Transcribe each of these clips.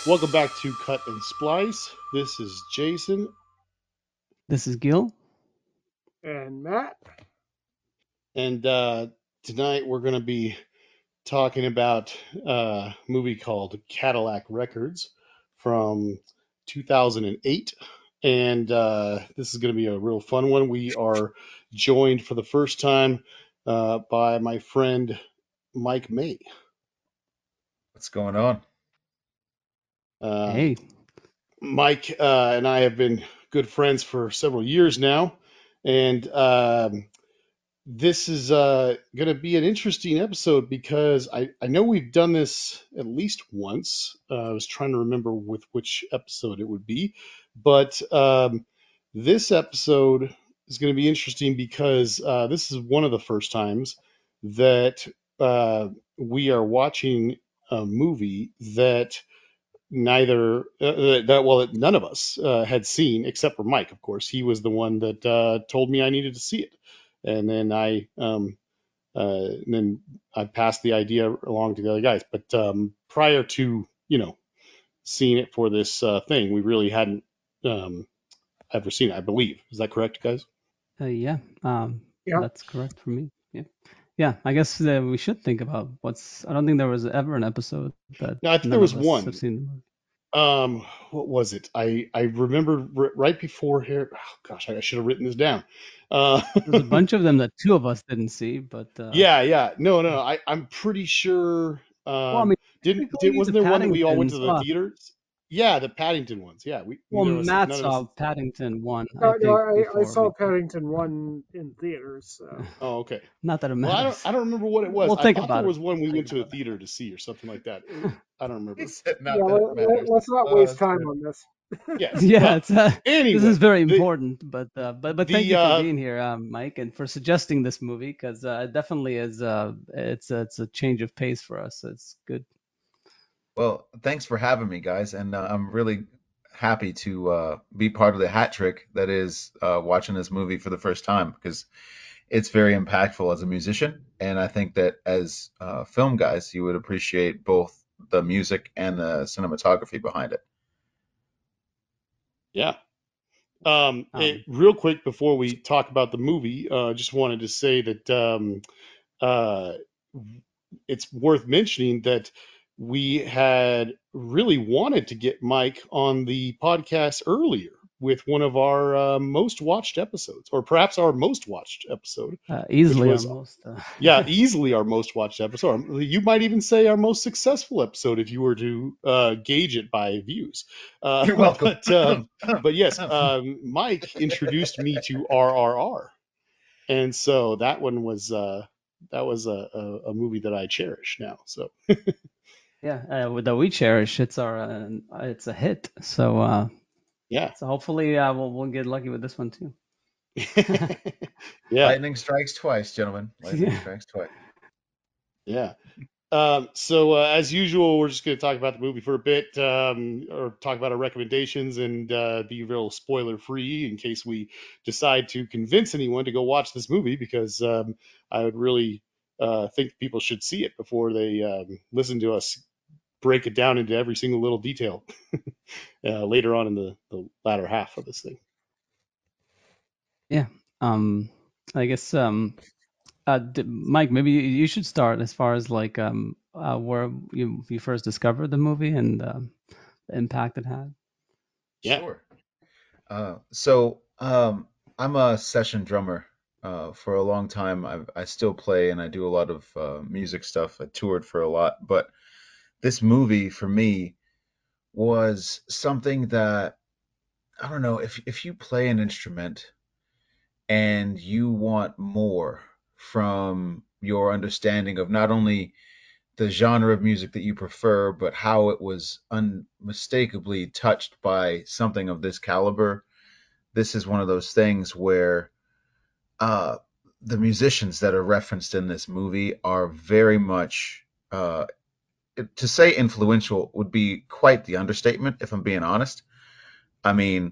Welcome back to Cut and Splice. This is Jason, This is Gil. And Matt, and tonight we're going to be talking about a movie called Cadillac Records from 2008. And this is going to be a real fun one. We are joined for the first time by my friend Mike May. What's going on? Uh, Hey, Mike and I have been good friends for several years now. And this is going to be an interesting episode because I know we've done this at least once. I was trying to remember with which episode it would be, but this episode is going to be interesting because this is one of the first times that we are watching a movie that none of us had seen except for Mike. Of course, he was the one that told me I needed to see it, and then I passed the idea along to the other guys. But prior to seeing it for this thing, we really hadn't um, ever seen it. I believe, is that correct, guys? yeah, yeah, that's correct for me. Yeah, yeah. I guess we should think about what's. I don't think there was ever an episode that No, I think there none was of us have one. seen the movie. What was it? I remember right before here. Oh, gosh, I should have written this down. Uh, There's a bunch of them that two of us didn't see, but yeah. No. I'm pretty sure. well, I mean, technically Wasn't the there one that we all went to Paddingtons. the theaters? Yeah, the Paddington ones. Yeah, we Well, neither of us, Matt none of us. saw Paddington one, I no, think, I before saw me. Paddington 1 in theaters, so. Oh, okay. Not that it Well, matters. I don't remember what it was. We'll I think thought there about it. was one we Think went to a about theater to see or something like that. it. I don't He remember. said Yeah, not that it matters. let's not waste That's time good. on this. Yes. Yeah, Well, it's this is anyway, very the important, but thank the you for being here, Mike, and for suggesting this movie because it definitely is it's a change of pace for us. It's good. Well, thanks for having me, guys, and I'm really happy to be part of the hat trick that is watching this movie for the first time because it's very impactful as a musician, and I think that as film guys, you would appreciate both the music and the cinematography behind it. yeah. Um, Real quick before we talk about the movie, just wanted to say that uh, it's worth mentioning that we had really wanted to get Mike on the podcast earlier with one of our most watched episodes, or perhaps our most watched episode, which Easily was, almost. yeah, easily our most watched episode. You might even say our most successful episode if you were to gauge it by views. Uh, You're welcome. but but yes, Mike introduced me to RRR, and so that was a movie that I cherish now. So Yeah, that we cherish. It's a hit. So yeah, so hopefully we'll get lucky with this one too. yeah, Lightning strikes twice, gentlemen. Lightning Yeah. strikes twice. yeah. So as usual, we're just going to talk about the movie for a bit, or talk about our recommendations, and be real spoiler free in case we decide to convince anyone to go watch this movie, because I would really think people should see it before they listen to us break it down into every single little detail later on in the latter half of this thing. Yeah. Um, I guess Mike, maybe you should start as far as like where you first discovered the movie and the impact it had. Yeah, Sure. So I'm a session drummer. For a long time, I still play and I do a lot of music stuff. I toured for a lot, but this movie for me was something that I don't know if you play an instrument and you want more from your understanding of not only the genre of music that you prefer, but how it was unmistakably touched by something of this caliber. This is one of those things where uh, the musicians that are referenced in this movie are very much to say influential would be quite the understatement if I'm being honest. I mean,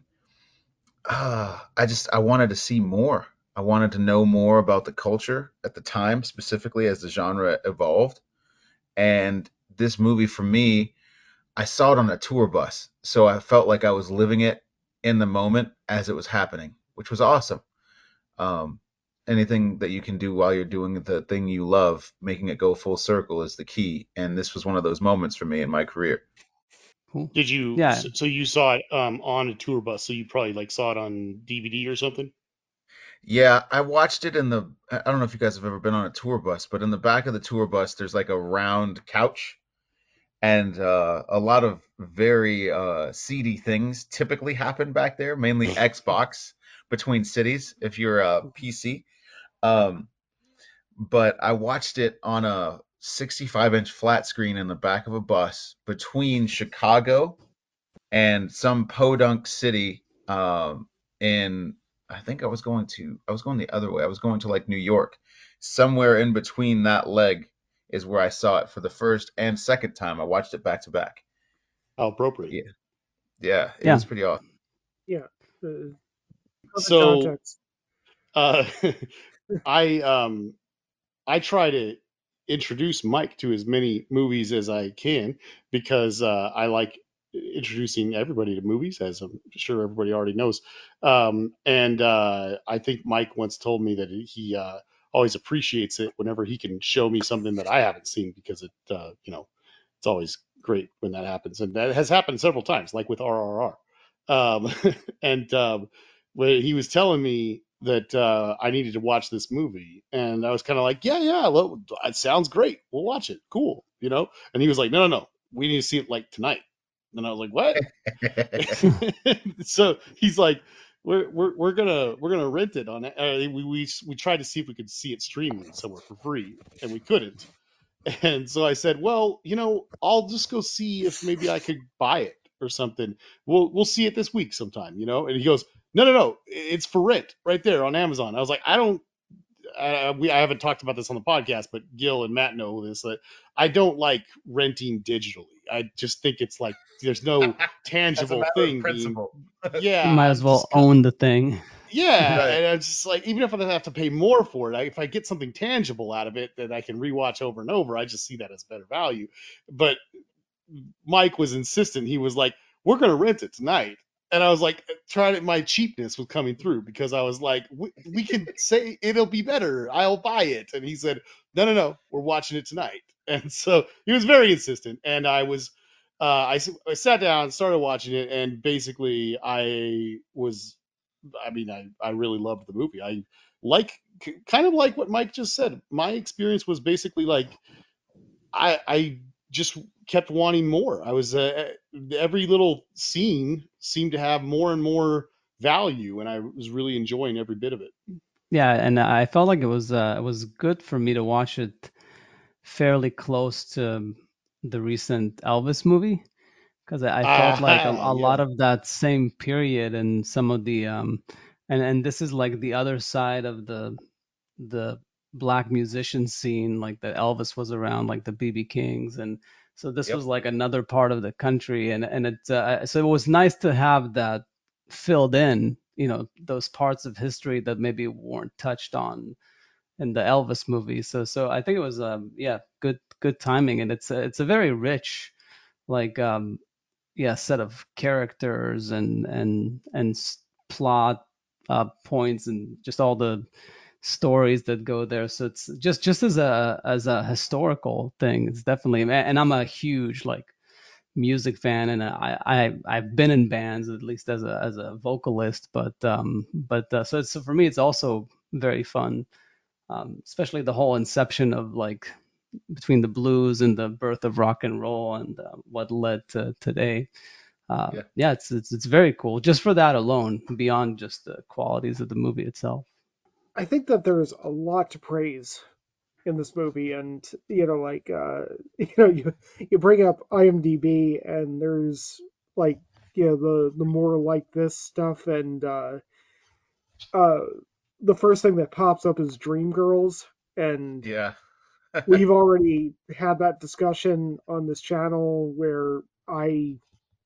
I wanted to see more. I wanted to know more about the culture at the time, specifically as the genre evolved. And this movie for me I saw it on a tour bus, so I felt like I was living it in the moment as it was happening, which was awesome. Um, Anything that you can do while you're doing the thing you love, making it go full circle is the key. And this was one of those moments for me in my career. Cool. Did you? Yeah. So you saw it on a tour bus, so you probably like saw it on DVD or something. Yeah, I watched it in the. I don't know if you guys have ever been on a tour bus, but in the back of the tour bus, there's like a round couch, and a lot of very seedy things typically happen back there, mainly Xbox between cities if you're a PC. Um, but I watched it on a 65-inch flat screen in the back of a bus between Chicago and some podunk city in I think I was going the other way. I was going to like New York. Somewhere in between that leg is where I saw it for the first and second time. I watched it back to back. How appropriate. Yeah. Yeah, it Yeah. was pretty awesome. Yeah. Perfect So context. uh, I I try to introduce Mike to as many movies as I can because I like introducing everybody to movies, as I'm sure everybody already knows. And I think Mike once told me that he always appreciates it whenever he can show me something that I haven't seen because it's always great when that happens, and that has happened several times, like with RRR. And when he was telling me that I needed to watch this movie, and I was kind of like, yeah, well, it sounds great. We'll watch it. Cool, you know. And he was like, no, we need to see it like tonight. And I was like, what? So he's like, we're gonna rent it on it. We tried to see if we could see it streaming somewhere for free, and we couldn't. And so I said, well, I'll just go see if maybe I could buy it or something. We'll see it this week sometime, And he goes, no, it's for rent right there on Amazon. I was like, I haven't talked about this on the podcast, but Gil and Matt know this, that I don't like renting digitally. I just think it's like there's no That's a tangible matter of thing being. principle. You Yeah, might as I'm well just own the thing. yeah, Right. and I'm just like, even if I have to pay more for it, if I get something tangible out of it that I can rewatch over and over, I just see that as better value. But Mike was insistent. He was like, "We're gonna rent it tonight," and I was like, trying to, my cheapness was coming through because I was like, "We can say it'll be better. I'll buy it," and he said, "No, we're watching it tonight." And so he was very insistent, and I sat down, started watching it, and basically I really loved the movie. I like kind of like what Mike just said. My experience was basically like I just kept wanting more. I was every little scene seemed to have more and more value, and I was really enjoying every bit of it. Yeah, and I felt like it was good for me to watch it fairly close to the recent Elvis movie because I felt like a Yeah. lot of that same period and some of the and this is like the other side of the black musician scene, like that Elvis was around, like the BB Kings, and so this was Yep. like another part of the country, and it so it was nice to have that filled in, those parts of history that maybe weren't touched on in the Elvis movie. So I think it was yeah, good timing, and it's a very rich like yeah, set of characters and plot points and just all the stories that go there. So it's just as a historical thing, it's definitely, and I'm a huge like music fan, and I've been in bands at least as a vocalist, but so for me it's also very fun, especially the whole inception of like between the blues and the birth of rock and roll and what led to today. Yeah. Yeah, it's very cool just for that alone, beyond just the qualities of the movie itself. I think that there's a lot to praise in this movie, and like you bring up IMDb, and there's like the more like this stuff, and uh, the first thing that pops up is Dreamgirls, and Yeah. we've already had that discussion on this channel where I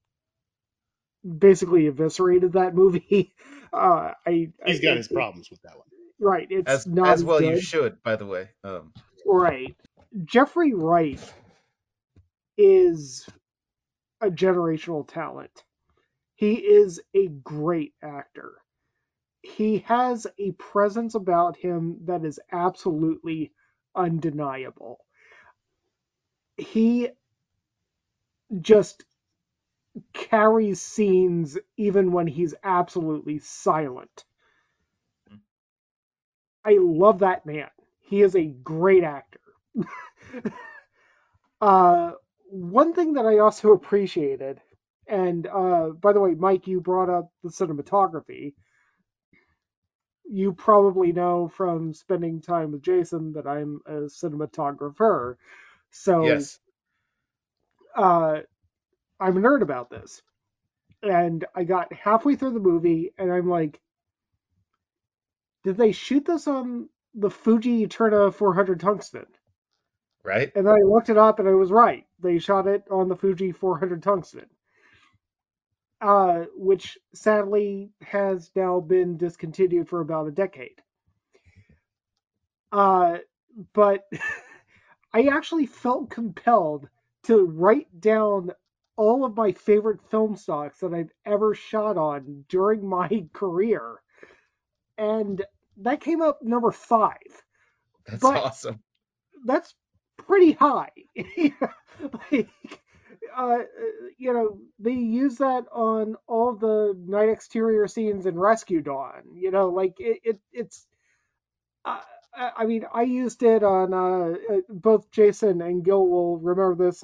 basically eviscerated that movie. He's got his problems with that one. Right, it's as not as as well you good. should, by the way. Right, Jeffrey Wright is a generational talent. He is a great actor. He has a presence about him that is absolutely undeniable. He just carries scenes even when he's absolutely silent. I love that man. He is a great actor. uh, One thing that I also appreciated, and by the way, Mike, you brought up the cinematography. You probably know from spending time with Jason that I'm a cinematographer. So Yes. uh, I'm a nerd about this. And I got halfway through the movie and I'm like, did they shoot this on the Fuji Eterna 400 tungsten? Right. And then I looked it up and I was right. They shot it on the Fuji 400 tungsten, which sadly has now been discontinued for about a decade. Uh, but I actually felt compelled to write down all of my favorite film stocks that I've ever shot on during my career. And that came up number 5. That's But awesome. that's pretty high. Like, uh, they use that on all the night exterior scenes in Rescue Dawn. Like it's. Uh, I mean, I used it on both Jason and Gil will remember this.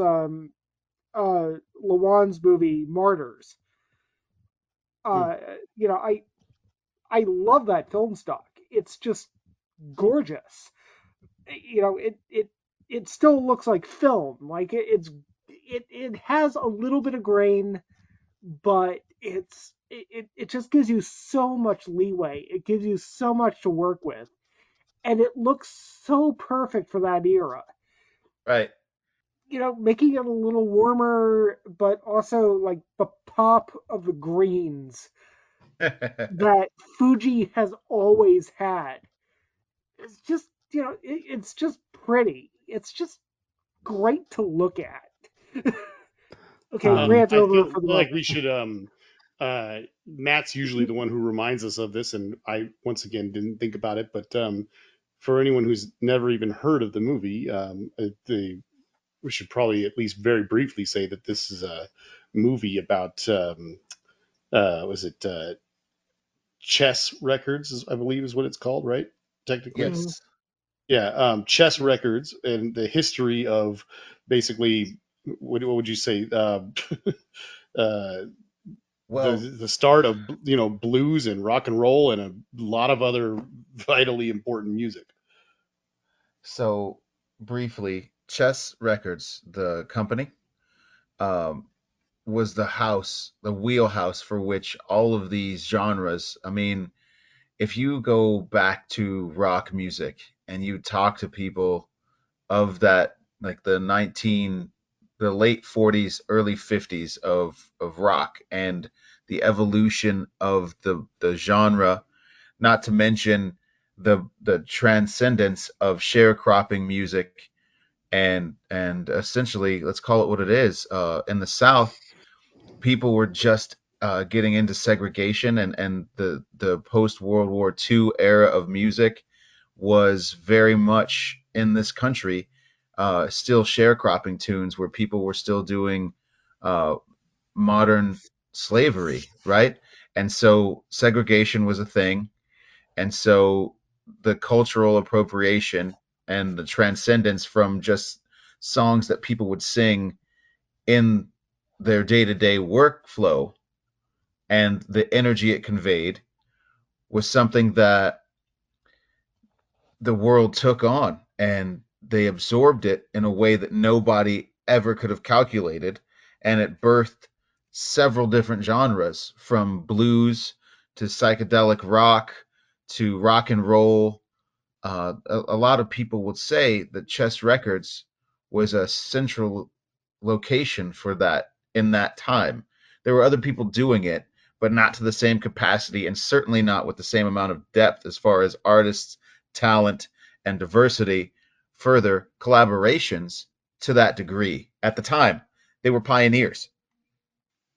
Lawan's movie Martyrs. Hmm. Uh, I love that film stock. It's just gorgeous. It still looks like film. Like it has a little bit of grain, but it just gives you so much leeway. It gives you so much to work with, and it looks so perfect for that era. Right. Making it a little warmer, but also like the pop of the greens that Fuji has always had. It's just, it's just pretty. It's just great to look at. Okay, rant I over feel for the like moment. we should Matt's usually the one who reminds us of this, and I once again didn't think about it, but for anyone who's never even heard of the movie, we should probably at least very briefly say that this is a movie about was it Chess Records, I believe is what it's called, right? Technically, Mhm. Yes. yeah. Chess Records and the history of basically what would you say? Uh, the Well, the start of blues and rock and roll and a lot of other vitally important music. so briefly, Chess Records, the company, um, was the house, the wheelhouse for which all of these genres. I mean, if you go back to rock music and you talk to people of that, like the late 40s, early 50s of rock and the evolution of the genre, not to mention the transcendence of sharecropping music and essentially, let's call it what it is. In the South, people were just getting into segregation, and the post World War II era of music was very much in this country, still sharecropping tunes where people were still doing uh, modern slavery, right? And so segregation was a thing, and so the cultural appropriation and the transcendence from just songs that people would sing in their day-to-day workflow and the energy it conveyed was something that the world took on, and they absorbed it in a way that nobody ever could have calculated, and it birthed several different genres from blues to psychedelic rock to rock and roll. A lot of people would say that Chess Records was a central location for that in that time. There were other people doing it, but not to the same capacity, and certainly not with the same amount of depth as far as artists, talent, and diversity. Further, collaborations to that degree. At the time, they were pioneers.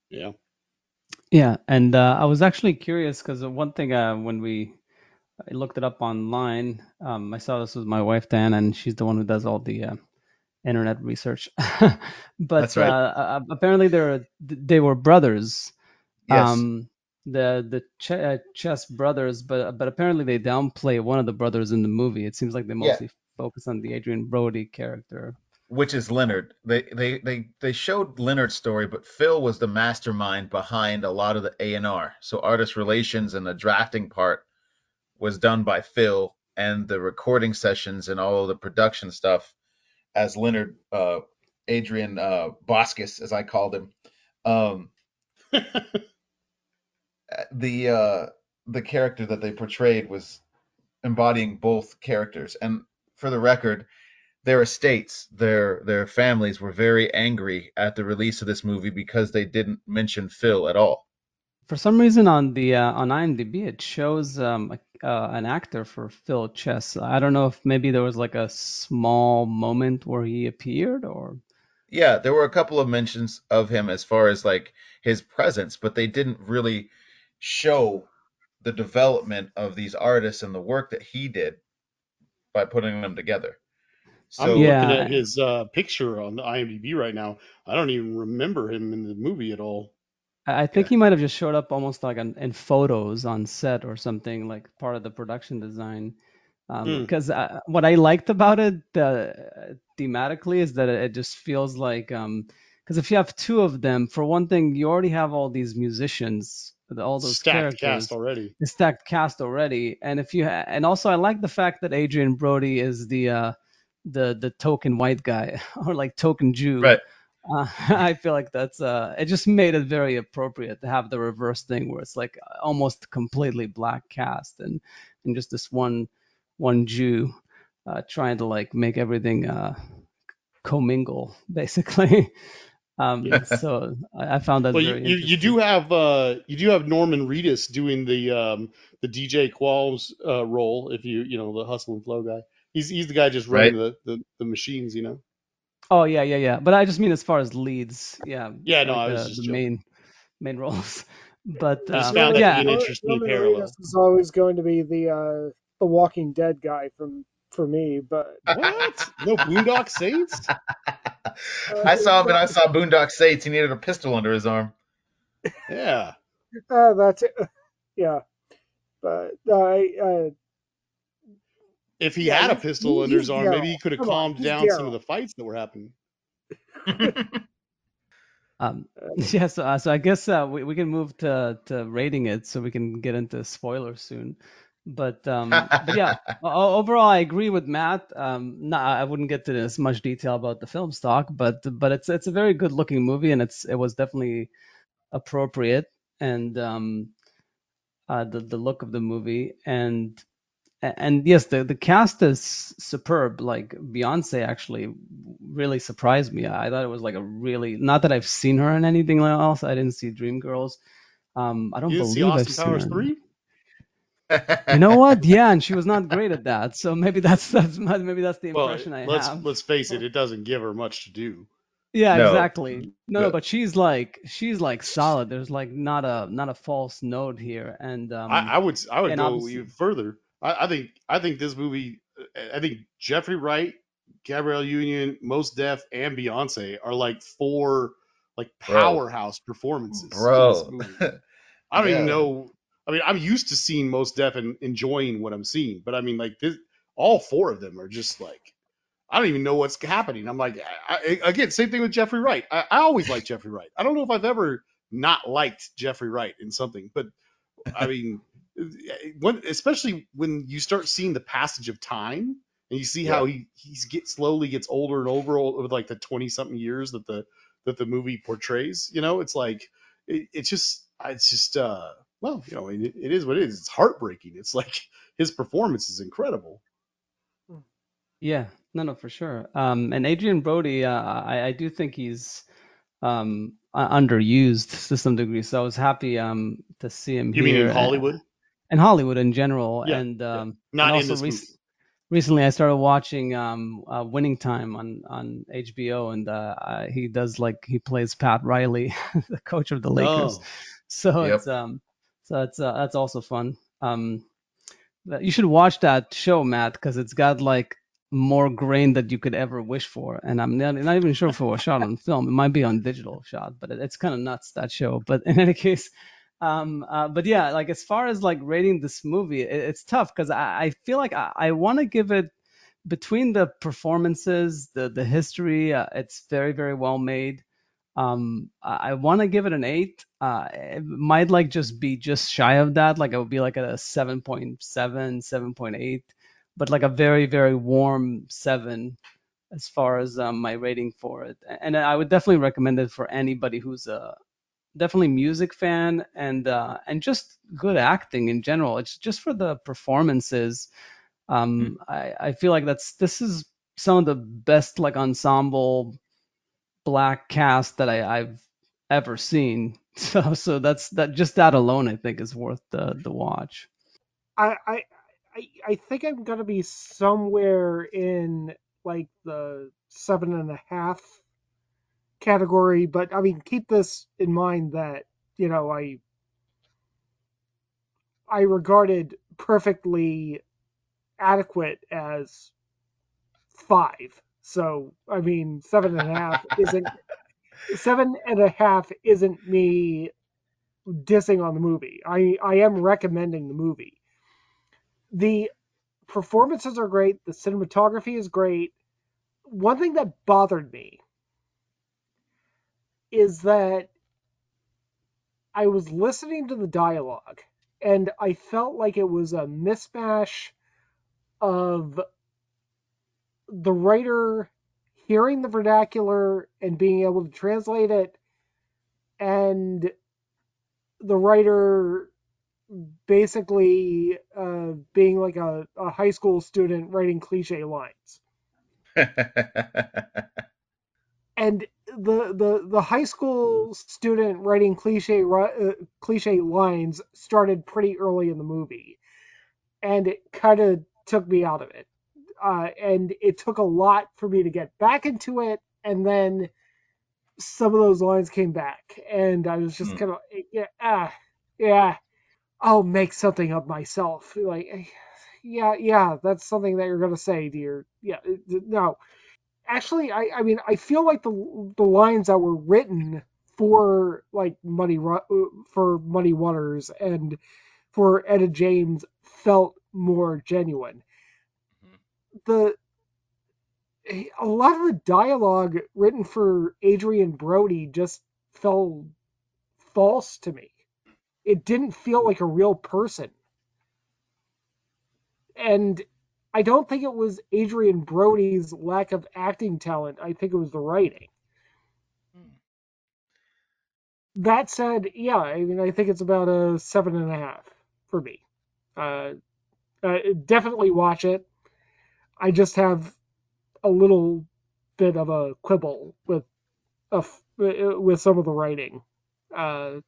Yeah. Yeah, and I was actually curious because one thing when I looked it up online, I saw this with my wife Dan, and she's the one who does all the internet research. That's But right. apparently they were brothers, Yes. the Chess brothers, but apparently they downplay one of the brothers in the movie. It seems like they Yeah. mostly focus on the Adrian Brody character. Which is Leonard. They showed Leonard's story, but Phil was the mastermind behind a lot of the A&R. So artist relations and the drafting part was done by Phil, and the recording sessions and all of the production stuff as Leonard, Adrian Boscus, as I called him. Um, the uh, the character that they portrayed was embodying both characters. And for the record, their estates, their families were very angry at the release of this movie because they didn't mention Phil at all. For some reason on the on IMDb it shows an actor for Phil Chess. I don't know if maybe there was like a small moment where he appeared or. Yeah, there were a couple of mentions of him as far as like his presence, but they didn't really show the development of these artists and the work that he did by putting them together. I'm So looking at Yeah, his picture on the IMDb right now. I don't even remember him in the movie at all. I think yeah, he might have just showed up almost like in photos on set or something, like part of the production design. Hmm. Because what I liked about it thematically is that it just feels like because if you have two of them, for one thing, you already have all these musicians, all those Stacked cast characters, already. the stacked cast already, and if you and also I like the fact that Adrian Brody is the token white guy or like token Jew. right. I feel like that's it just made it very appropriate to have the reverse thing where it's like almost completely black cast and just this one Jew trying to like make everything commingle basically. Yeah. So I found that Well, very you interesting. you do have Norman Reedus doing the DJ Qualms role, if you know, the hustle and flow guy. He's the guy just running Right. the machines, you know. Oh yeah, yeah, yeah. But I just mean as far as leads, yeah, Yeah, no, like I was the just the joking. main roles. But I just found that to be Norman an yeah, interesting Norman parallel. Reedus is always going to be the Walking Dead guy from for me, but What? No Boondock Saints? I saw him and no, I saw Boondock Saints. He needed a pistol under his arm. Yeah. that's it. Yeah, but If he yeah, had a pistol under his he's arm, maybe Daryl. he could have Come on, calmed he's down some of Daryl. the fights that were happening. yeah. So I guess we can move to rating it, so we can get into spoilers soon. But yeah, overall I agree with Matt. No, I wouldn't get to as much detail about the film stock, but it's a very good looking movie, and it was definitely appropriate, and the look of the movie, and yes, the cast is superb. Like Beyonce actually really surprised me. I thought it was like a really, not that I've seen her in anything else. I didn't see Dreamgirls. I don't You didn't see believe I've Austin seen Powers her. 3? You know what? Yeah, and she was not great at that. So maybe maybe that's the Well, impression I let's have. let's face it, it doesn't give her much to do. Yeah, No, exactly. No, but but she's like solid. There's like not a false note here, I would and go obviously, even further. I think this movie. I think Jeffrey Wright, Gabrielle Union, Most Def, and Beyonce are like four like bro, powerhouse performances in this bro, movie. I don't even yeah, know. I mean, I'm used to seeing Most Def and enjoying what I'm seeing, but I mean, like this, all four of them are just like I don't even know what's happening. I'm like, again, same thing with Jeffrey Wright. I always like Jeffrey Wright. I don't know if I've ever not liked Jeffrey Wright in something, but I mean, especially when you start seeing the passage of time and you see yeah. how slowly gets older and older over like the 20 something years that the movie portrays. You know, it's like it's just well, you know, it is what it is. It's heartbreaking. It's like his performance is incredible. yeah, no, for sure. And Adrian Brody, I do think he's underused to some degree. So I was happy to see him You mean in here Hollywood? and Hollywood in general, Yeah, yeah. and Not in also this movie. recently I started watching Winning Time on HBO, and he plays Pat Riley, the coach of the Lakers. Oh, So Yep. it's that's also fun. You should watch that show, Matt, because it's got like more grain that you could ever wish for. And I'm not even sure if it was shot on film. It might be on digital shot, but it's kind of nuts, that show. But in any case, but yeah, like as far as like rating this movie, it's tough because I feel like I want to give it, between the performances, the history, it's very, very well made. I want to give it an 8. It might like just be just shy of that. Like it would be like a 7.7, 7.8, but like a very, very warm 7 as far as my rating for it. And I would definitely recommend it for anybody who's a definitely music fan, and just good acting in general. It's just for the performances. Mm. I feel like this is some of the best like ensemble black cast that I've ever seen. So that, just that alone I think is worth the watch. I I I think I'm gonna be somewhere in like the 7.5 category, but I mean, keep this in mind that you know I regarded perfectly adequate as 5. So I mean, 7.5 isn't me dissing on the movie. I am recommending the movie. The performances are great. The cinematography is great. One thing that bothered me is that I was listening to the dialogue and I felt like it was a mismatch of the writer hearing the vernacular and being able to translate it, and the writer basically being like a high school student writing cliche lines. And the high school student writing cliche lines started pretty early in the movie, and it kind of took me out of it. And it took a lot for me to get back into it, and then some of those lines came back, and I was just Mm. kind of yeah, I'll make something of myself. Like, yeah, that's something that you're gonna say, dear. Yeah, no, actually, I mean, I feel like the lines that were written for like for Muddy Waters and for Etta James felt more genuine. The A lot of the dialogue written for Adrian Brody just felt false to me. It didn't feel like a real person. And I don't think it was Adrian Brody's lack of acting talent. I think it was the writing. That said, yeah, I mean, I think it's about a 7.5 for me. Uh, Definitely watch it. I just have a little bit of a quibble with some of the writing. Uh,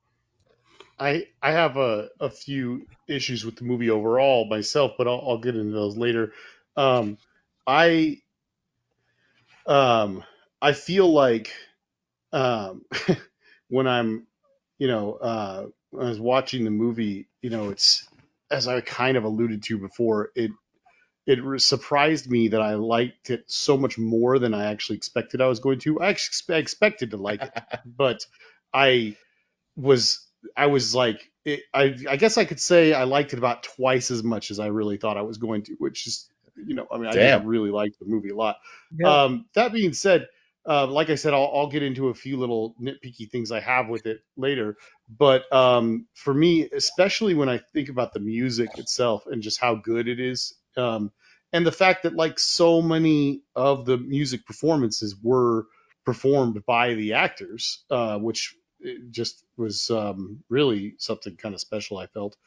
I have a few issues with the movie overall myself, but I'll get into those later. Um, I um, I feel like um, when I'm, when I was watching the movie, it's, as I kind of alluded to before, it surprised me that I liked it so much more than I actually expected I was going to. I actually expected to like it, but I was I was like I guess I could say I liked it about twice as much as I really thought I was going to, which is, I mean, I just Damn. really liked the movie a lot. yeah, That being said, like I said, I'll get into a few little nitpicky things I have with it later. But for me, especially when I think about the music itself and just how good it is, and the fact that like so many of the music performances were performed by the actors, which it just was really something kind of special. I felt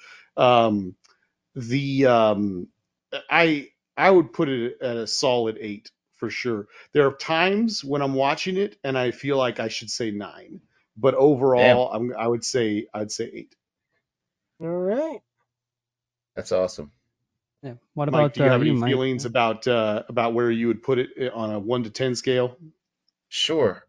the I would put it at a solid 8 for sure. There are times when I'm watching it and I feel like I should say 9, but Damn. overall I'd say 8. all right. That's awesome. Yeah. What Mike, about do you have you, any Mike? feelings about where you would put it on a 1 to 10 scale? Sure.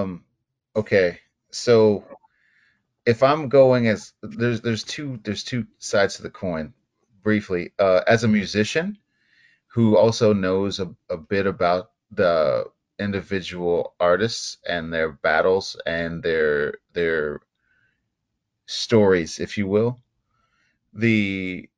Okay. So if I'm going as there's two sides to the coin. Briefly, as a musician who also knows a bit about the individual artists and their battles and their stories, if you will, the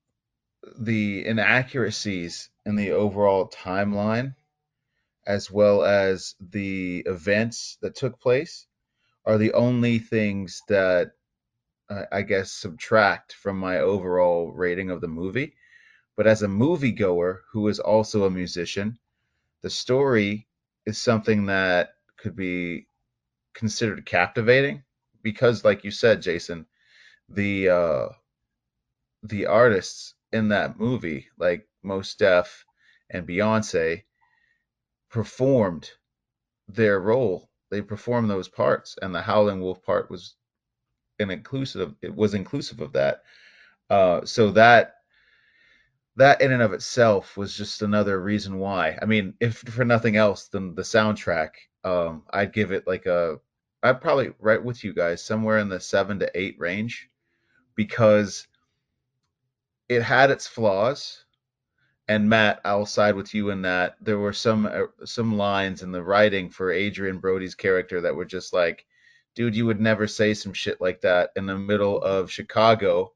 the inaccuracies in the overall timeline as well as the events that took place are the only things that I guess subtract from my overall rating of the movie. But as a moviegoer who is also a musician, the story is something that could be considered captivating because, like you said, Jason, the uh, the artists in that movie, like Mos Def and Beyonce, performed their role. They performed those parts, and the Howling Wolf part was an inclusive. It was inclusive of that. So that in and of itself was just another reason why. I mean, if for nothing else than the soundtrack, I'd give it like I'd probably right with you guys somewhere in the 7 to 8 range because it had its flaws. And Matt, I'll side with you in that there were some lines in the writing for Adrian Brody's character that were just like, dude, you would never say some shit like that in the middle of Chicago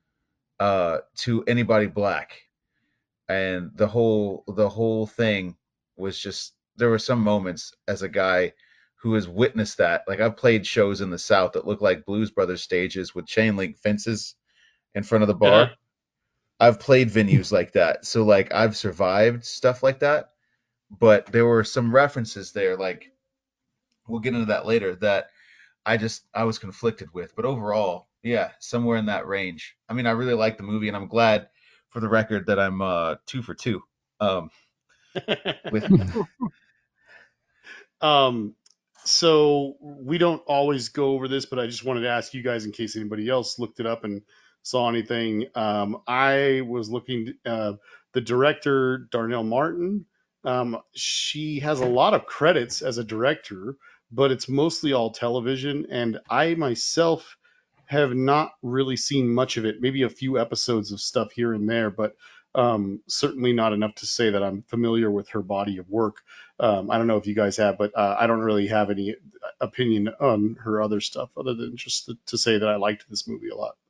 to anybody black. And the whole thing was just there were some moments as a guy who has witnessed that. Like I've played shows in the South that look like Blues Brothers stages with chain link fences in front of the bar. I've played venues like that. So like I've survived stuff like that, but there were some references there like we'll get into that later that I was conflicted with. But overall, yeah, somewhere in that range. I mean, I really like the movie and I'm glad for the record that I'm 2 for 2. Um with Um, so we don't always go over this, but I just wanted to ask you guys in case anybody else looked it up and saw anything. I was looking, the director, Darnell Martin, she has a lot of credits as a director, but it's mostly all television. And I myself have not really seen much of it, maybe a few episodes of stuff here and there, but certainly not enough to say that I'm familiar with her body of work. I don't know if you guys have, but I don't really have any opinion on her other stuff other than just to say that I liked this movie a lot.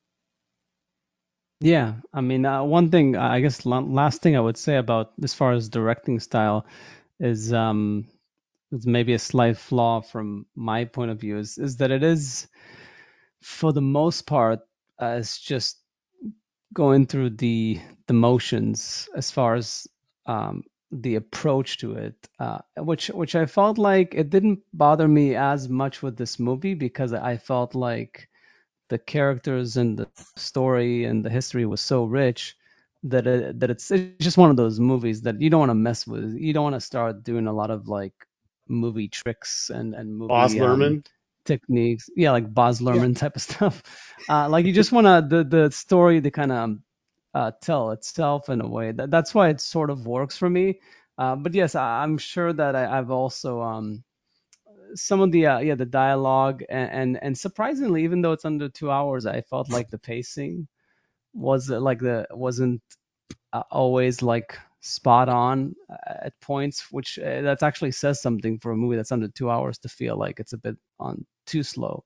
Yeah, I mean, one thing I guess last thing I would say about as far as directing style is it's maybe a slight flaw from my point of view is that it is for the most part it's just going through the motions as far as the approach to it, which I felt like it didn't bother me as much with this movie because I felt like the characters and the story and the history was so rich that it's just one of those movies that you don't want to mess with. You don't want to start doing a lot of like movie tricks and Boz movie Lerman. techniques. Yeah, like Baz Yeah. Luhrmann type of stuff. Like you just want to the story to kind of tell itself in a way that's why it sort of works for me. But yes, I'm sure that I've also some of the yeah the dialogue and surprisingly even though it's under 2 hours I felt like the pacing was like the wasn't always like spot on at points, which that's actually says something for a movie that's under 2 hours to feel like it's a bit on too slow.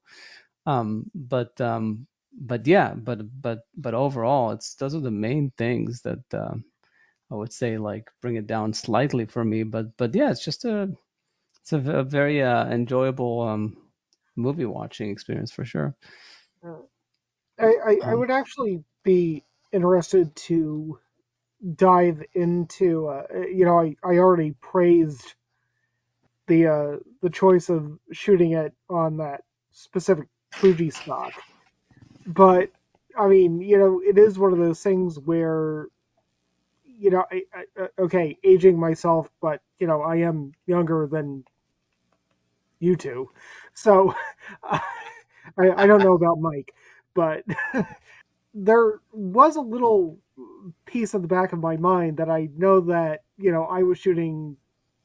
But yeah, but overall, it's those are the main things that I would say like bring it down slightly for me. But yeah, it's a very enjoyable movie watching experience for sure. Uh, I Um, would actually be interested to dive into, I already praised the choice of shooting it on that specific Fuji stock, but I mean, it is one of those things where, okay, aging myself, but I am younger than you two, so I don't know about Mike, but there was a little piece in the back of my mind that I know that I was shooting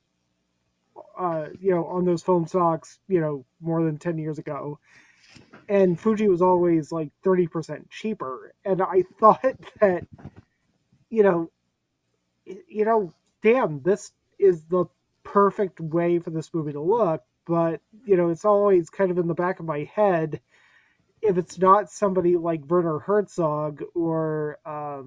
on those foam stocks more than 10 years ago, and Fuji was always like 30% cheaper, and I thought that you know you know damn, this is the perfect way for this movie to look, but it's always kind of in the back of my head, if it's not somebody like Werner Herzog or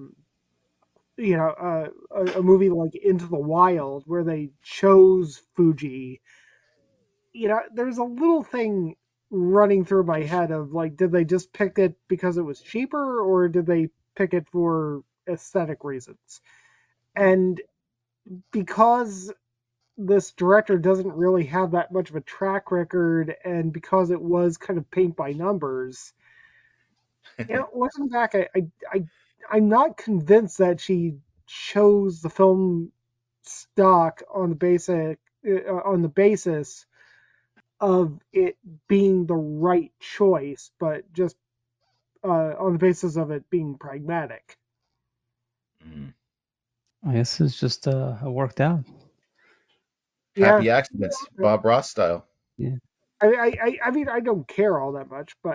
a movie like Into the Wild where they chose Fuji. There's a little thing running through my head of like, did they just pick it because it was cheaper, or did they pick it for aesthetic reasons? And because this director doesn't really have that much of a track record, and because it was kind of paint by numbers, looking back, I'm not convinced that she chose the film stock on the basis of it being the right choice, but just on the basis of it being pragmatic. Mm. I guess it's just worked out. Yeah, Happy accidents, Bob Ross style. Yeah. I mean, I don't care all that much, but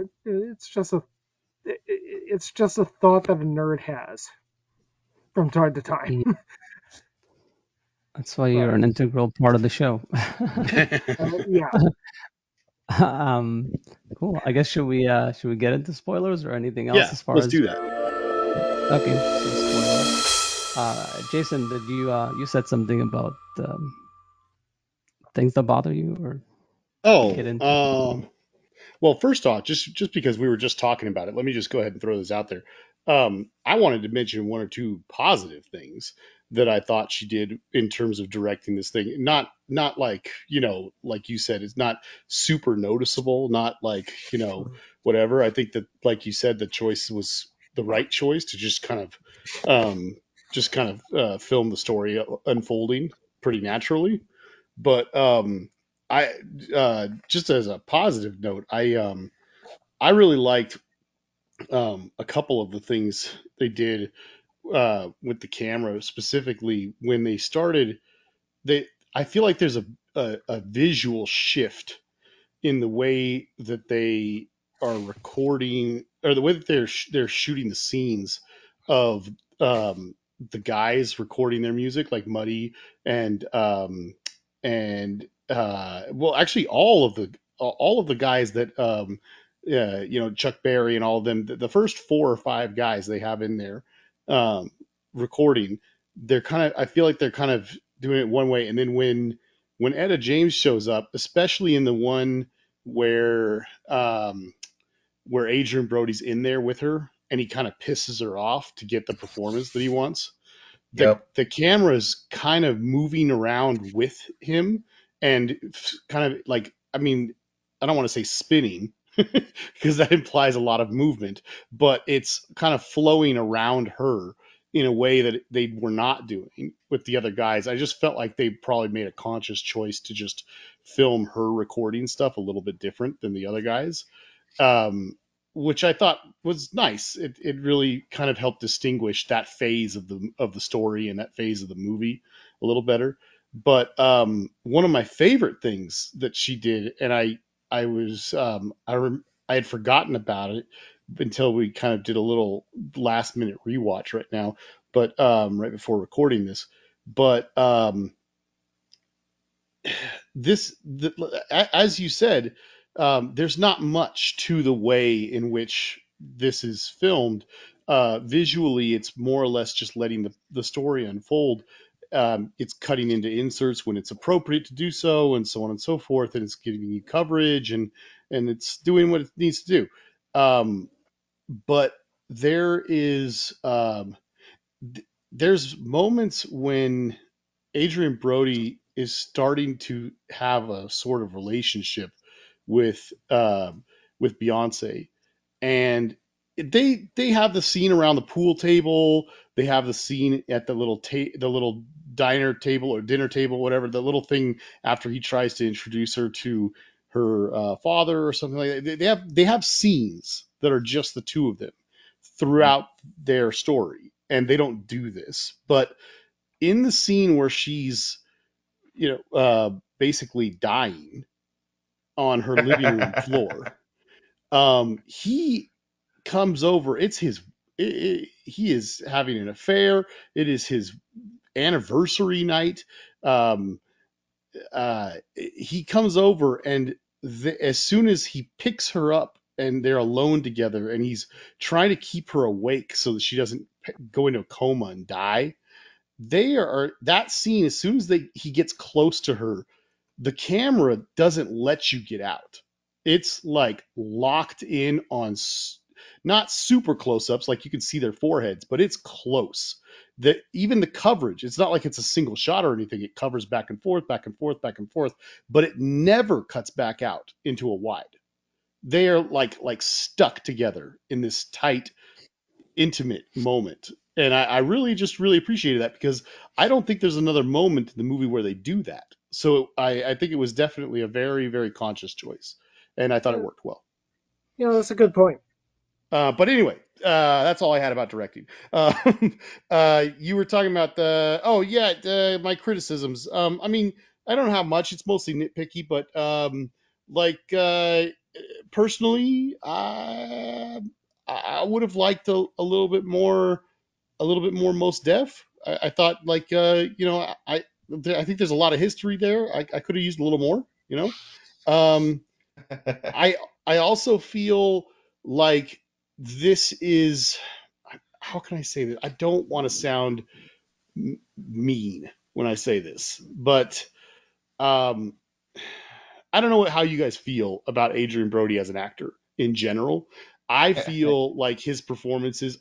it's just a thought that a nerd has from time to time. Yeah. That's why you're But an integral part of the show. yeah, um, cool. I guess should we get into spoilers or anything else Yeah, as far let's as do that. okay, so spoilers. Jason, did you said something about things that bother you or get Oh, into? well, first off, just because we were just talking about it, let me just go ahead and throw this out there. I wanted to mention one or two positive things that I thought she did in terms of directing this thing. Not like like you said, it's not super noticeable. Not like whatever. I think that, like you said, the choice was the right choice to just kind of film the story unfolding pretty naturally. But I just as a positive note, I really liked a couple of the things they did with the camera, specifically when they started. They I feel like there's a visual shift in the way that they are recording, or the way that they're shooting the scenes of the guys recording their music, like Muddy and well, actually all of the guys that Chuck Berry and all of them, the first four or five guys they have in there um, recording, I feel like they're kind of doing it one way, and then when Etta James shows up, especially in the one where where Adrian Brody's in there with her and he kind of pisses her off to get the performance that he wants, the Yep. the camera's kind of moving around with him and kind of like, I mean, I don't want to say spinning because that implies a lot of movement, but it's kind of flowing around her in a way that they were not doing with the other guys. I just felt like they probably made a conscious choice to just film her recording stuff a little bit different than the other guys, um, which I thought was nice. It really kind of helped distinguish that phase of the story and that phase of the movie a little better. But one of my favorite things that she did, and I was I had forgotten about it until we kind of did a little last minute rewatch right now, but right before recording this. But as you said, there's not much to the way in which this is filmed. Visually, it's more or less just letting the story unfold. It's cutting into inserts when it's appropriate to do so, and so on and so forth, and it's giving you coverage, and it's doing what it needs to do. But there is there's moments when Adrian Brody is starting to have a sort of relationship with Beyonce, and they have the scene around the pool table. They have the scene at the little diner table or dinner table, whatever, the little thing after he tries to introduce her to her father or something like that. They have scenes that are just the two of them throughout their story, and they don't do this. But in the scene where she's, basically dying on her living room floor, he comes over. He is having an affair. It is his anniversary night. Um, he comes over, and as soon as he picks her up and they're alone together, and he's trying to keep her awake so that she doesn't go into a coma and die, they are that scene. As soon as he gets close to her, the camera doesn't let you get out. It's like locked in on not super close ups, like you can see their foreheads, but it's close. That even the coverage, it's not like it's a single shot or anything. It covers back and forth, back and forth, back and forth, but it never cuts back out into a wide. They are like stuck together in this tight, intimate moment. And I really just really appreciated that, because I don't think there's another moment in the movie where they do that. So I think it was definitely a very, very conscious choice. And I thought it Yeah, worked well. that's a good point. But anyway, that's all I had about directing. You were talking about my criticisms. I mean, I don't have much. It's mostly nitpicky, but like personally, I would have liked a little bit more Most Def. I thought I think there's a lot of history there. I could have used a little more. Um, I I also feel like this is, how can I say this? I don't want to sound mean when I say this, but um, I don't know how you guys feel about Adrian Brody as an actor in general. I feel like his performances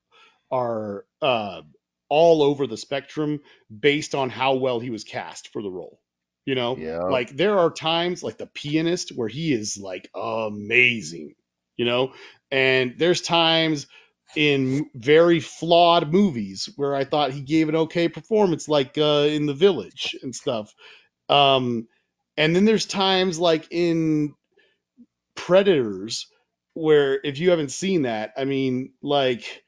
are all over the spectrum based on how well he was cast for the role. Yeah. Like there are times like The Pianist where he is like amazing, you know, and there's times in very flawed movies where I thought he gave an okay performance, like in The Village and stuff. Um, and then there's times like in Predators, where if you haven't seen that, I mean, like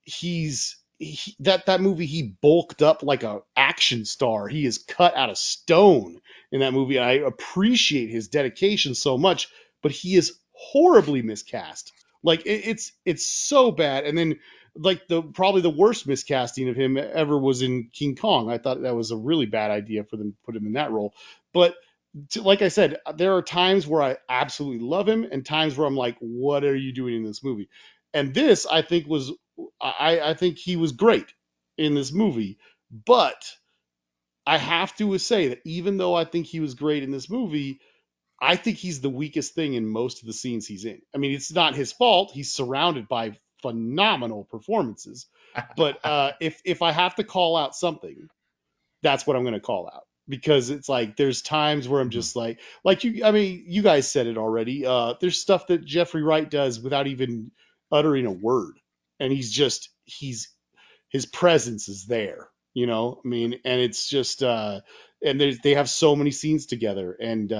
that movie, he bulked up like a action star. He is cut out of stone in that movie. I appreciate his dedication so much, but he is horribly miscast. Like it's so bad. And then like the probably the worst miscasting of him ever was in King Kong. I thought that was a really bad idea for them to put him in that role. But like I said, there are times where I absolutely love him and times where I'm like, what are you doing in this movie? And this, I think, I think he was great in this movie. But I have to say that even though I think he was great in this movie, I think he's the weakest thing in most of the scenes he's in. I mean, it's not his fault. He's surrounded by phenomenal performances. But if I have to call out something, that's what I'm going to call out, because it's like there's times where I'm Mhm. just like you. I mean, you guys said it already. There's stuff that Jeffrey Wright does without even uttering a word, and he's his presence is there. I mean, and it's just and they have so many scenes together, and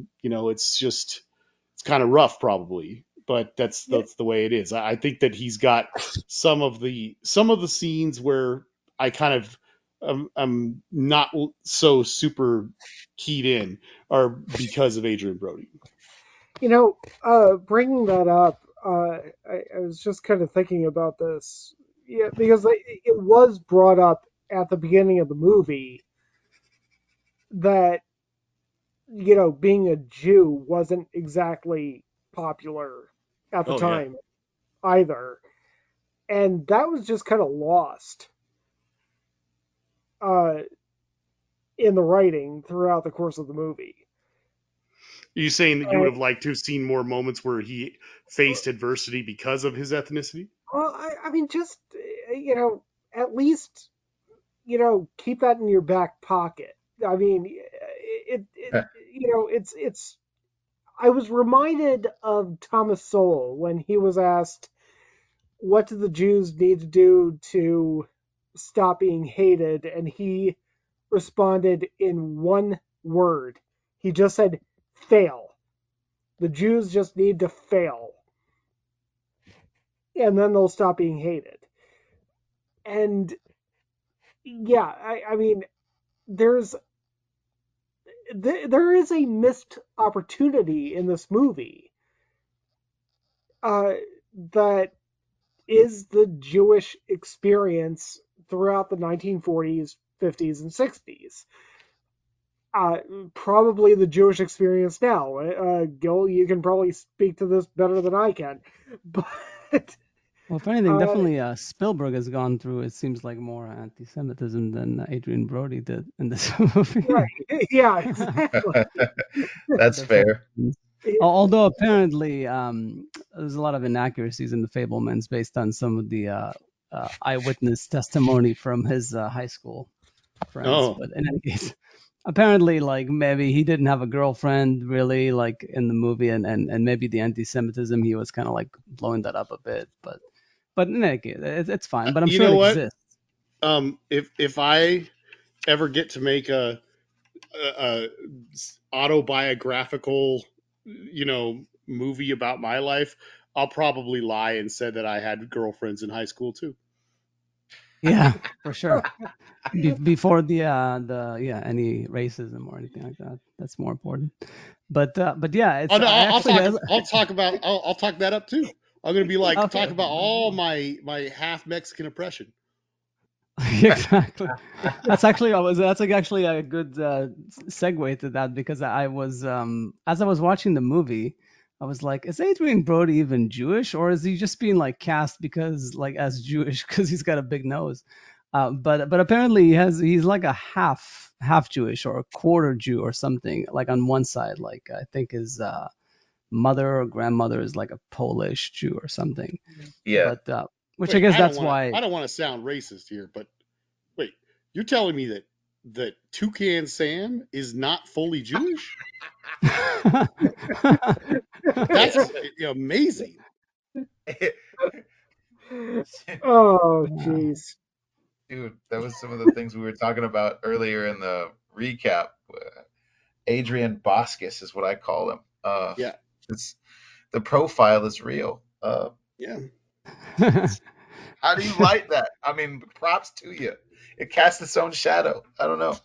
it's kind of rough probably, but Yeah, that's the way it is. I think that he's got some of the scenes where I kind of I'm not so super keyed in are because of Adrian Brody. bringing that up, I was just kind of thinking about this. Yeah, because it was brought up at the beginning of the movie that being a Jew wasn't exactly popular at the Oh yeah. time either, and that was just kind of lost uh, in the writing throughout the course of the movie. Are you saying that you would And have liked to have seen more moments where he faced adversity because of his ethnicity? well, I mean, just at least keep that in your back pocket. I mean, it's. I was reminded of Thomas Sowell when he was asked, "What do the Jews need to do to stop being hated?" And he responded in one word. He just said, "Fail." The Jews just need to fail. and then they'll stop being hated. And yeah, I mean, there's there is a missed opportunity in this movie uh, that is the Jewish experience throughout the 1940s, 50s, and 60s. Probably the Jewish experience now. Gil, you can probably speak to this better than I can, but Well, if anything, uh, definitely Spielberg has gone through, it seems like, more anti-Semitism than Adrian Brody did in this movie. right, yeah, exactly. That's fair. Although apparently there's a lot of inaccuracies in The Fablemans based on some of the eyewitness testimony from his high school friends. Oh. But in any case, apparently, like, maybe he didn't have a girlfriend really, like, in the movie, and maybe the anti-Semitism, he was kind of like blowing that up a bit. But in any case, it's fine. But I'm You sure know it what? exists. If I ever get to make a autobiographical, movie about my life, I'll probably lie and say that I had girlfriends in high school too. Yeah, for sure. Before the any racism or anything like that. That's more important. But yeah, it's Oh no, I actually I'll talk that up too. I'm gonna be like Okay, talk about okay. all my half Mexican oppression. Exactly. That's like actually a good segue to that, because I was as I was watching the movie, I was like, is Adrian Brody even Jewish, or is he just being like cast because like as Jewish because he's got a big nose? But apparently he's like a half Jewish or a quarter Jew or something, like on one side, like I think his mother or grandmother is like a Polish Jew or something. Yeah. But which I Wait, guess that's why. I don't want to sound racist here, but wait, you're telling me that Toucan Sam is not fully Jewish? That's amazing. Oh, jeez. Dude, that was some of the things we were talking about earlier in the recap. Adrian Boscus is what I call him. Yeah, It's the profile is real. yeah. How do you like that? I mean, props to you. It casts its own shadow. I don't know.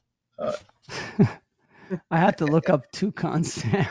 I had to look up Toucan Sam.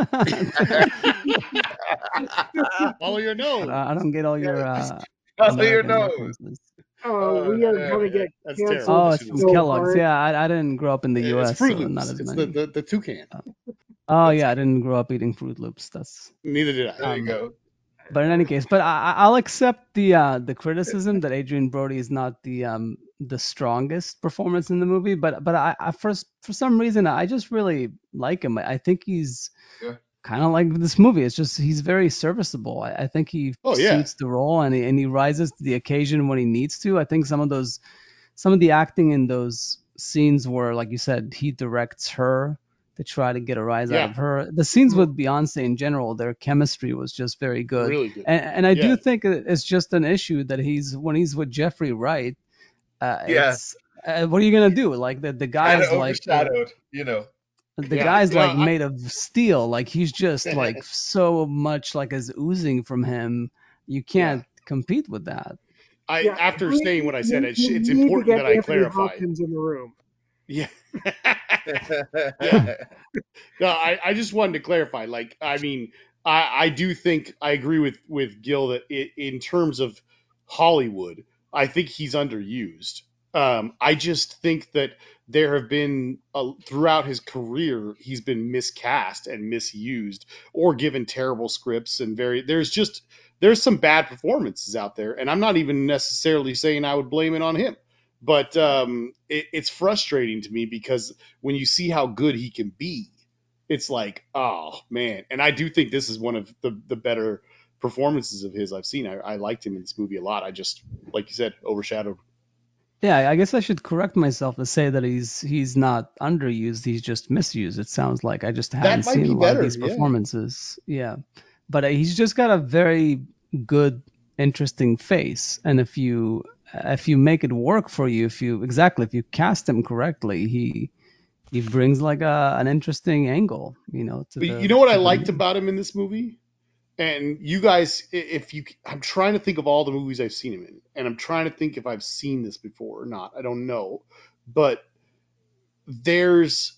Follow your nose. I don't get all your Follow your American nose. references. We are gonna get That's canceled terrible. Oh, it's from so Kellogg's. hard. Yeah, I didn't grow up in the It's U.S., Fruit so not Loops. as It's many. the toucan. Oh yeah, I didn't grow up eating Fruit Loops. That's Neither did I. There you go. But in any case, I'll accept the criticism that Adrian Brody is not the strongest performance in the movie. But I for some reason I just really like him. I think he's Yeah. kind of like this movie. It's just he's very serviceable. I think he Oh, yeah. suits the role, and he rises to the occasion when he needs to. I think some of the acting in those scenes where, like you said, he directs her to try to get a rise out Yeah. of her. The scenes with Beyonce in general, their chemistry was just very good. Really good. And I Yeah. do think it's just an issue that when he's with Jeffrey Wright, Yeah. it's what are you gonna do? Like the Kind guy's of like overshadowed, you know. the Yeah, guy's like I- made of steel. Like he's just like so much like is oozing from him. You can't compete with that. After saying what I said, it's You need to important get that I Anthony clarify. Hopkins in the room. Yeah. Yeah. No, I just wanted to clarify. Like, I mean, I do think I agree with Gil that in terms of Hollywood, I think he's underused. I just think that there have been throughout his career, he's been miscast and misused, or given terrible scripts, and there's some bad performances out there, and I'm not even necessarily saying I would blame it on him. But it's frustrating to me because when you see how good he can be, it's like, oh man. And I do think this is one of the better performances of his I've seen. I liked him in this movie a lot. I just, like you said, overshadowed. Yeah, I guess I should correct myself to say that he's not underused. He's just misused. It sounds like I just haven't might seen be a lot of better, these yeah. performances. Yeah, but he's just got a very good, interesting face, and if you make it work for you, if you cast him correctly, he brings like an interesting angle, to But the. you know what I to the liked movie. about him in this movie? And you guys, if you, I'm trying to think of all the movies I've seen him in, and I'm trying to think if I've seen this before or not. I don't know, but there's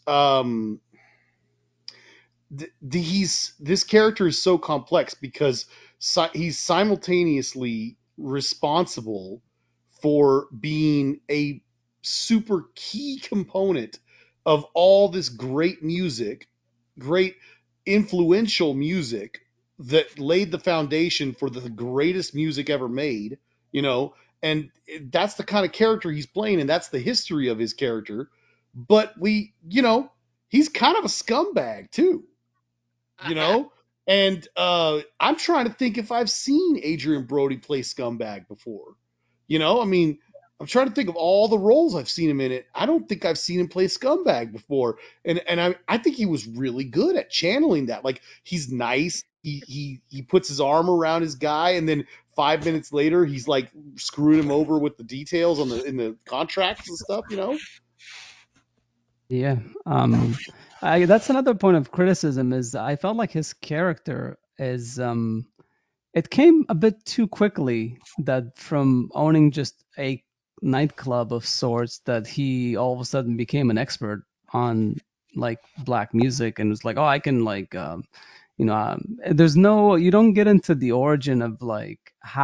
he's this character is so complex because he's simultaneously responsible for being a super key component of all this great music, great influential music that laid the foundation for the greatest music ever made, you know, and that's the kind of character he's playing, and that's the history of his character. But he's kind of a scumbag too, you know? And I'm trying to think if I've seen Adrian Brody play scumbag before. I mean, I'm trying to think of all the roles I've seen him in it. I don't think I've seen him play scumbag before. And I think he was really good at channeling that. Like, he's nice. He puts his arm around his guy, and then 5 minutes later he's like screwing him over with the details in the contracts and stuff. Yeah. That's another point of criticism is I felt like his character is it came a bit too quickly that from owning just a nightclub of sorts that he all of a sudden became an expert on like black music and was like, oh, I can like there's no you don't get into the origin of like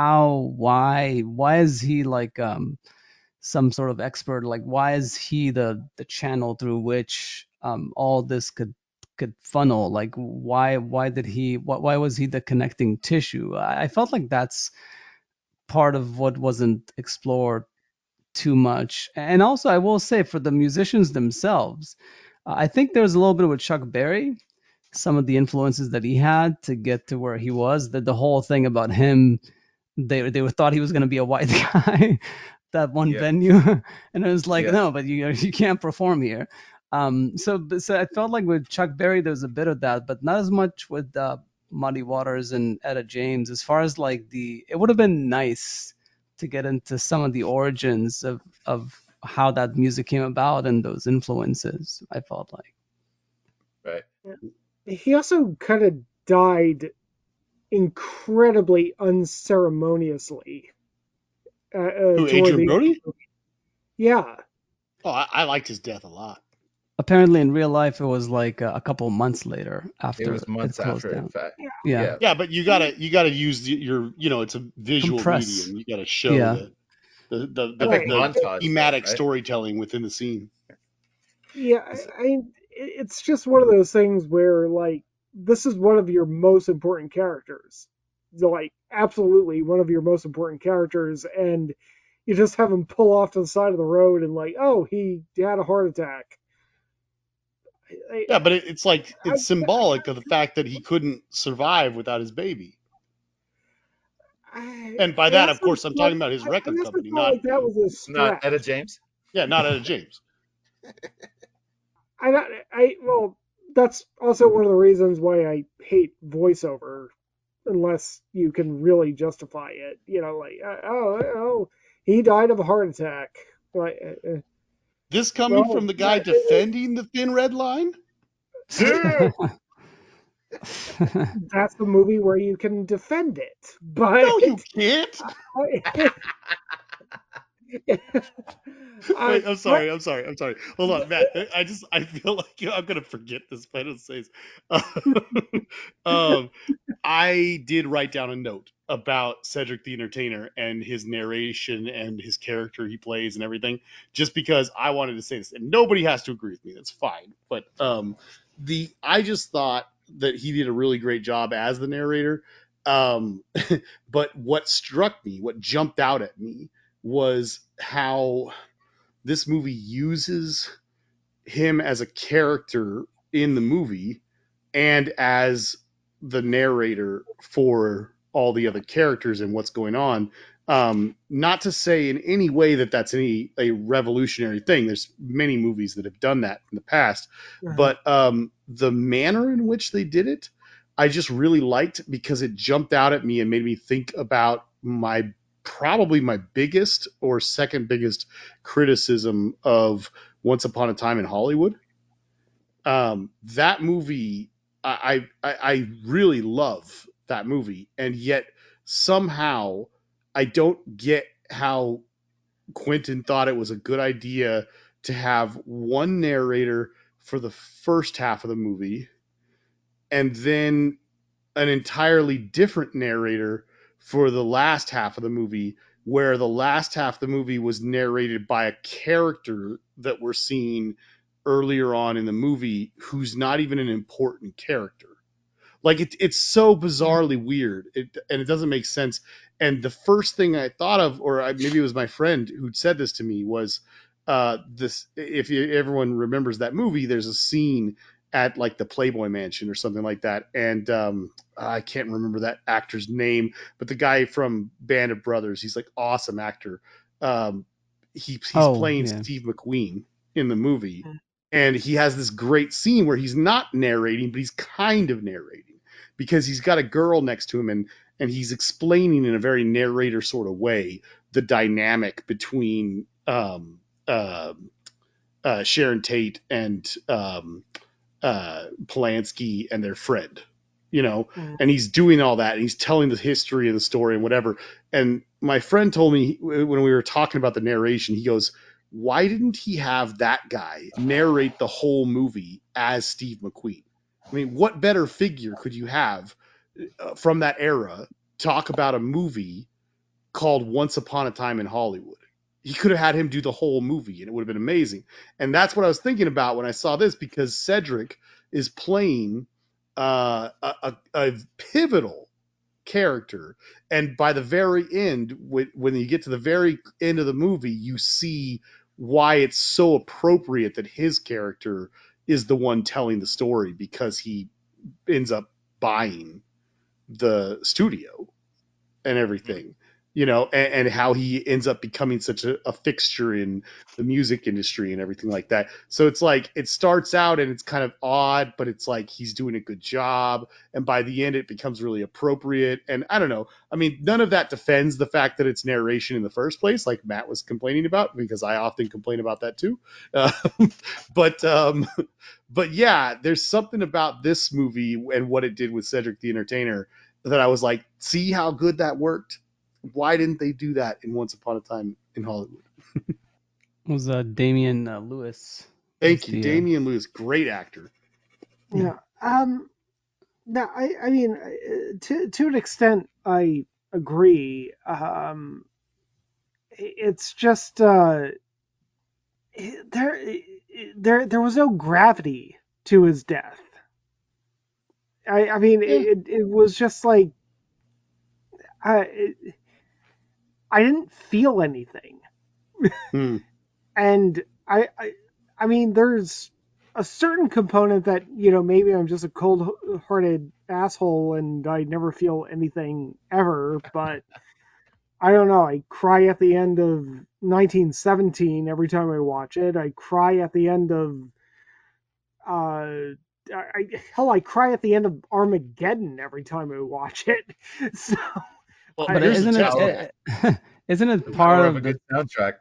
why is he like some sort of expert, like why is he the channel through which all this could funnel, like why was he the connecting tissue. I felt like that's part of what wasn't explored too much. And also I will say for the musicians themselves, I think there's a little bit with Chuck Berry, some of the influences that he had to get to where he was, that the whole thing about him, they thought he was going to be a white guy, that one Yeah. venue, and it was like, Yeah. no, but you can't perform here. So I felt like with Chuck Berry there was a bit of that, but not as much with Muddy Waters and Etta James. As far as like it would have been nice to get into some of the origins of how that music came about and those influences. I felt like. Right. He also kind of died incredibly unceremoniously Who, toward Adrian the Brody? yeah. Oh, I liked his death a lot. Apparently in real life it was like a couple months later It after was it months closed after, in down. fact. Yeah, Yeah. Yeah, but you gotta use it's a visual compress. medium. You gotta show Yeah, the Epic Right. montage, though, thematic right? storytelling within the scene. Yeah, it's just one of those things where like this is one of your most important characters, like absolutely one of your most important characters, and you just have him pull off to the side of the road and like, oh, he had a heart attack. I, Yeah, but it's like I, it's symbolic of the fact that he couldn't survive without his baby. And by I that, of also course, I'm felt, talking about his I record also company, felt not like that was a Not Etta stretch. James. not Etta James. Well, that's also one of the reasons why I hate voiceover, unless you can really justify it. Like, oh, he died of a heart attack. Like, This coming well, from the guy defending the Thin Red Line? Yeah. that's the movie where you can defend it. But No, you can't. I, Wait, I'm but sorry. Hold on, Matt. I feel like I'm gonna forget this final says. um, I did write down a note about Cedric the Entertainer and his narration and his character he plays and everything, just because I wanted to say this, and nobody has to agree with me. That's fine. But the I just thought that he did a really great job as the narrator. Um, but what struck me, what jumped out at me, was how this movie uses him as a character in the movie and as the narrator for all the other characters and what's going on. Not to say in any way that that's a revolutionary thing. There's many movies that have done that in the past, but the manner in which they did it, I just really liked because it jumped out at me and made me think about probably my biggest or second biggest criticism of Once Upon a Time in Hollywood. That movie I really love that movie, and yet somehow I don't get how Quentin thought it was a good idea to have one narrator for the first half of the movie and then an entirely different narrator for the last half of the movie, where the last half of the movie was narrated by a character that we're seeing earlier on in the movie who's not even an important character. Like it's so bizarrely weird, and it doesn't make sense. And the first thing I thought of, or maybe it was my friend who said this to me, was this. If everyone remembers that movie, there's a scene at like the Playboy Mansion or something like that, and I can't remember that actor's name, but the guy from Band of Brothers, he's like awesome actor. Um, he's Oh, playing yeah. Steve McQueen in the movie, and he has this great scene where he's not narrating, but he's kind of narrating because he's got a girl next to him, and he's explaining in a very narrator sort of way the dynamic between Sharon Tate and Polanski and their friend, and he's doing all that, and he's telling the history of the story and whatever. And my friend told me when we were talking about the narration, he goes, why didn't he have that guy narrate the whole movie as Steve McQueen? I mean, what better figure could you have from that era talk about a movie called Once Upon a Time in Hollywood? He could have had him do the whole movie and it would have been amazing. And that's what I was thinking about when I saw this, because Cedric is playing a pivotal character. And by the very end, when you get to the very end of the movie, you see why it's so appropriate that his character is the one telling the story, because he ends up buying the studio and everything, and how he ends up becoming such a fixture in the music industry and everything like that. So it's like it starts out and it's kind of odd, but it's like he's doing a good job, and by the end it becomes really appropriate. And I don't know. I mean, none of that defends the fact that it's narration in the first place, like Matt was complaining about, because I often complain about that too. Uh, but but yeah, there's something about this movie and what it did with Cedric the Entertainer that I was like, see how good that worked? Why didn't they do that in Once Upon a Time in Hollywood? It was Damian Lewis. Was Thank you. the Damian Lewis, great actor. Yeah. No, I mean, to an extent, I agree. It's just there was no gravity to his death. I mean, Yeah. it was just like I I didn't feel anything, Hmm. and I mean, there's a certain component that maybe I'm just a cold-hearted asshole and I never feel anything ever, but I don't know. I cry at the end of 1917 every time I watch it. I cry at the end of hell, I cry at the end of Armageddon every time I watch it. So Well, But here's the isn't test. isn't it The part power of a of the good soundtrack.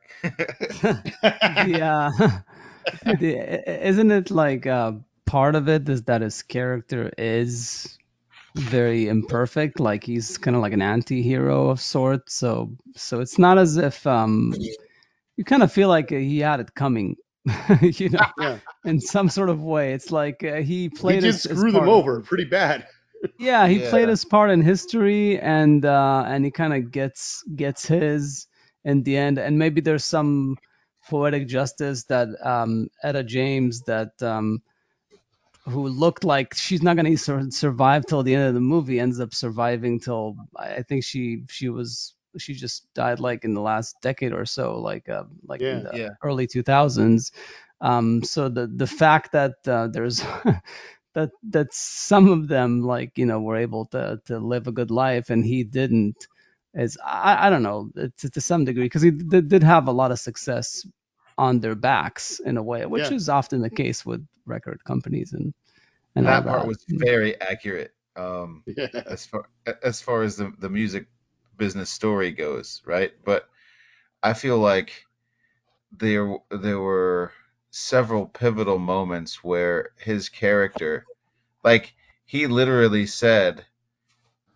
the isn't it like part of it is that his character is very imperfect, like he's kind of like an anti-hero of sorts, so it's not as if you kind of feel like he had it coming, you know, Yeah, in some sort of way. It's like he he played did his screw them part. over pretty bad. Yeah, he played Yeah. his part in history, and he kind of gets his in the end. And maybe there's some poetic justice that Etta James, that who looked like she's not going to survive till the end of the movie, ends up surviving till I think she just died like in the last decade or so, like in Yeah. the Yeah. early 2000s. So the fact that there's that some of them, like, were able to live a good life and he didn't, is I don't know, to some degree, because he did have a lot of success on their backs in a way, which Yeah. is often the case with record companies and all That part that. was very accurate. Yeah. As far as the music business story goes, right? But I feel like there were several pivotal moments where his character, like he literally said